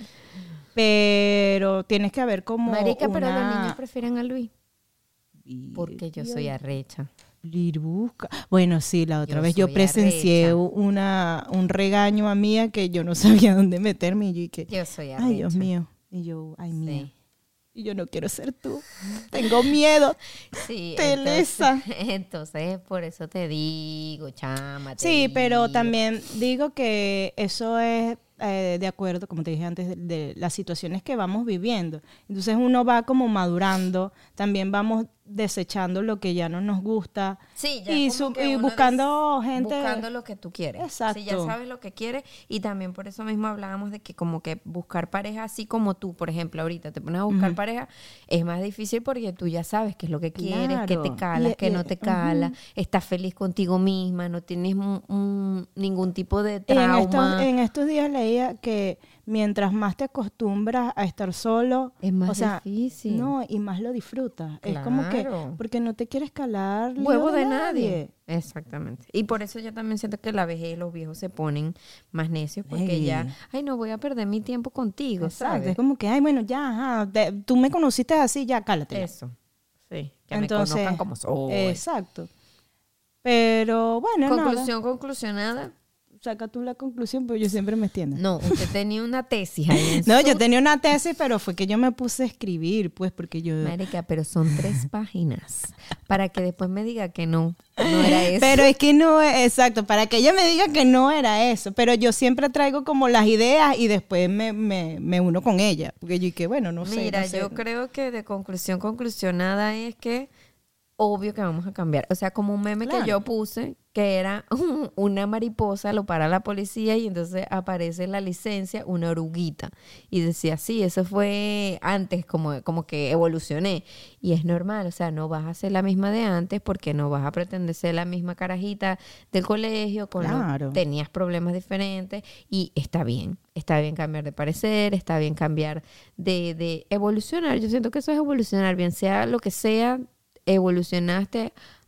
pero tienes que haber como Marica, pero los una... niños prefieren a Luis. Porque yo soy arrecha. Lirusca. Bueno, sí, la otra Yo vez yo soy presencié arrecha. un regaño a Mía que yo no sabía dónde meterme y yo y que, Yo soy arrecha. ay, Dios mío. Y yo, ay, Mía. Sí. Y yo no quiero ser tú. Tengo miedo. Sí, Telesa. entonces por eso te digo, chama. te Sí, pero digo. también digo que eso es de acuerdo, como te dije antes, de las situaciones que vamos viviendo. Entonces uno va como madurando, también vamos desechando lo que ya no nos gusta Sí, ya y, como que y uno buscando gente... buscando lo que tú quieres. Exacto. Si ya sabes lo que quieres y también por eso mismo hablábamos de que como que buscar pareja así como tú, por ejemplo, ahorita te pones a buscar pareja, es más difícil porque tú ya sabes qué es lo que quieres, qué te Claro. calas, qué no te cala, Ujú. estás feliz contigo misma, no tienes ningún tipo de Y trauma. en estos días leía que mientras más te acostumbras a estar solo, Es más o sea, difícil. no, y más lo disfrutas. Es como que, Claro. porque no te quieres calar lío Huevo de nadie. Exactamente. Y por eso yo también siento que la vejez y los viejos se ponen más necios porque Ey. ya, ay, no voy a perder mi tiempo contigo, Exacto, ¿sabes? es como que, ay, bueno, ya, ajá, tú me conociste así, ya, cálate. Eso. Sí. Que me conozcan como soy. Exacto. Pero bueno, Conclusionada. saca tú la conclusión, pero yo siempre me extiendo. No, usted tenía una tesis ahí en No, su- yo tenía una tesis, pero fue que yo me puse a escribir, pues, porque yo... Marica, pero son 3 páginas. Para que después me diga que no era eso. Pero es que no, exacto, para que ella me diga que no era eso, pero yo siempre traigo como las ideas y después me uno con ella, porque yo que bueno, no sé. Mira, no sé. yo creo que de conclusionada es que obvio que vamos a cambiar. O sea, como un meme Claro. que yo puse, que era una mariposa, lo para la policía y entonces aparece en la licencia una oruguita. Y decía, sí, eso fue antes, como que evolucioné. Y es normal, o sea, no vas a ser la misma de antes porque no vas a pretender ser la misma carajita del colegio, Claro. tenías problemas diferentes y está bien cambiar de parecer, está bien cambiar de evolucionar. Yo siento que eso es evolucionar, bien sea lo que sea, evolucionaste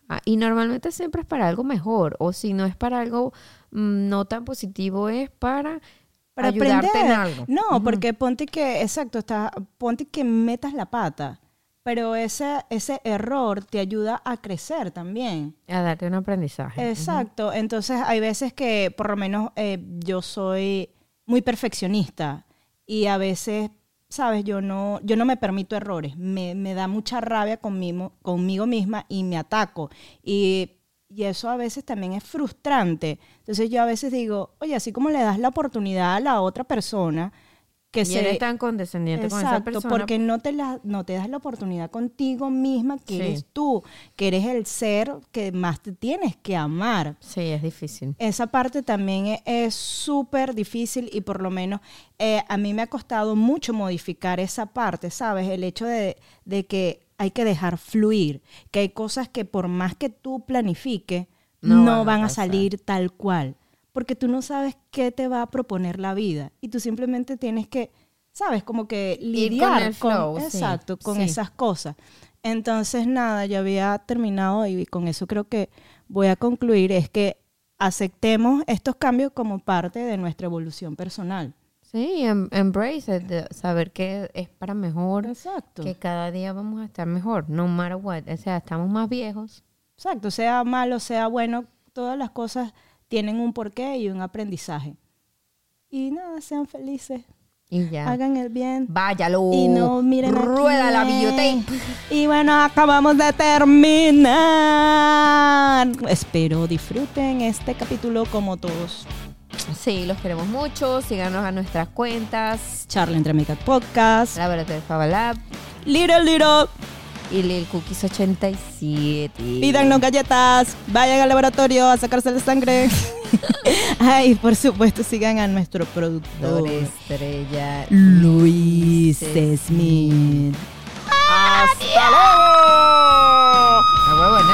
Y normalmente siempre es para algo mejor, o si no es para algo no tan positivo, es para ayudarte aprender en algo. No, porque ponte que, exacto, ponte que metas la pata, pero ese error te ayuda a crecer también. A darte un aprendizaje. Exacto, entonces hay veces que por lo menos yo soy muy perfeccionista y a veces, sabes, yo no me permito errores, me da mucha rabia conmigo misma y me ataco y eso a veces también es frustrante. Entonces yo a veces digo, oye, así como le das la oportunidad a la otra persona que Y eres tan condescendiente con esa persona. porque no te das la oportunidad contigo misma, que Sí. eres tú, que eres el ser que más te tienes que amar. Sí, es difícil. Esa parte también es súper difícil y por lo menos a mí me ha costado mucho modificar esa parte, ¿sabes? El hecho de que hay que dejar fluir, que hay cosas que por más que tú planifiques, no van a salir tal cual, porque tú no sabes qué te va a proponer la vida y tú simplemente tienes que, ¿sabes? Como que lidiar con el flow, exacto, con sí. esas cosas. Entonces, nada, ya había terminado y con eso creo que voy a concluir, es que aceptemos estos cambios como parte de nuestra evolución personal. Sí, embrace it, de saber que es para mejor, Exacto. que cada día vamos a estar mejor, no matter what. O sea, estamos más viejos. Exacto, sea malo, sea bueno, todas las cosas tienen un porqué y un aprendizaje. Y nada, sean felices. Y ya. Hagan el bien. Váyalo. Y no miren a Rueda la quién. videotape. Y bueno, acabamos de terminar. Espero disfruten este capítulo como todos. Sí, los queremos mucho. Síganos a nuestras cuentas. Charla entre Amigas Podcast. Laboratorio Fabalab Little. y Lil Cookies 87. Pídanos galletas. Vayan al laboratorio a sacarse la sangre. Ay, por supuesto, sigan a nuestro productor Estrella Luis Smith. ¡Hasta luego!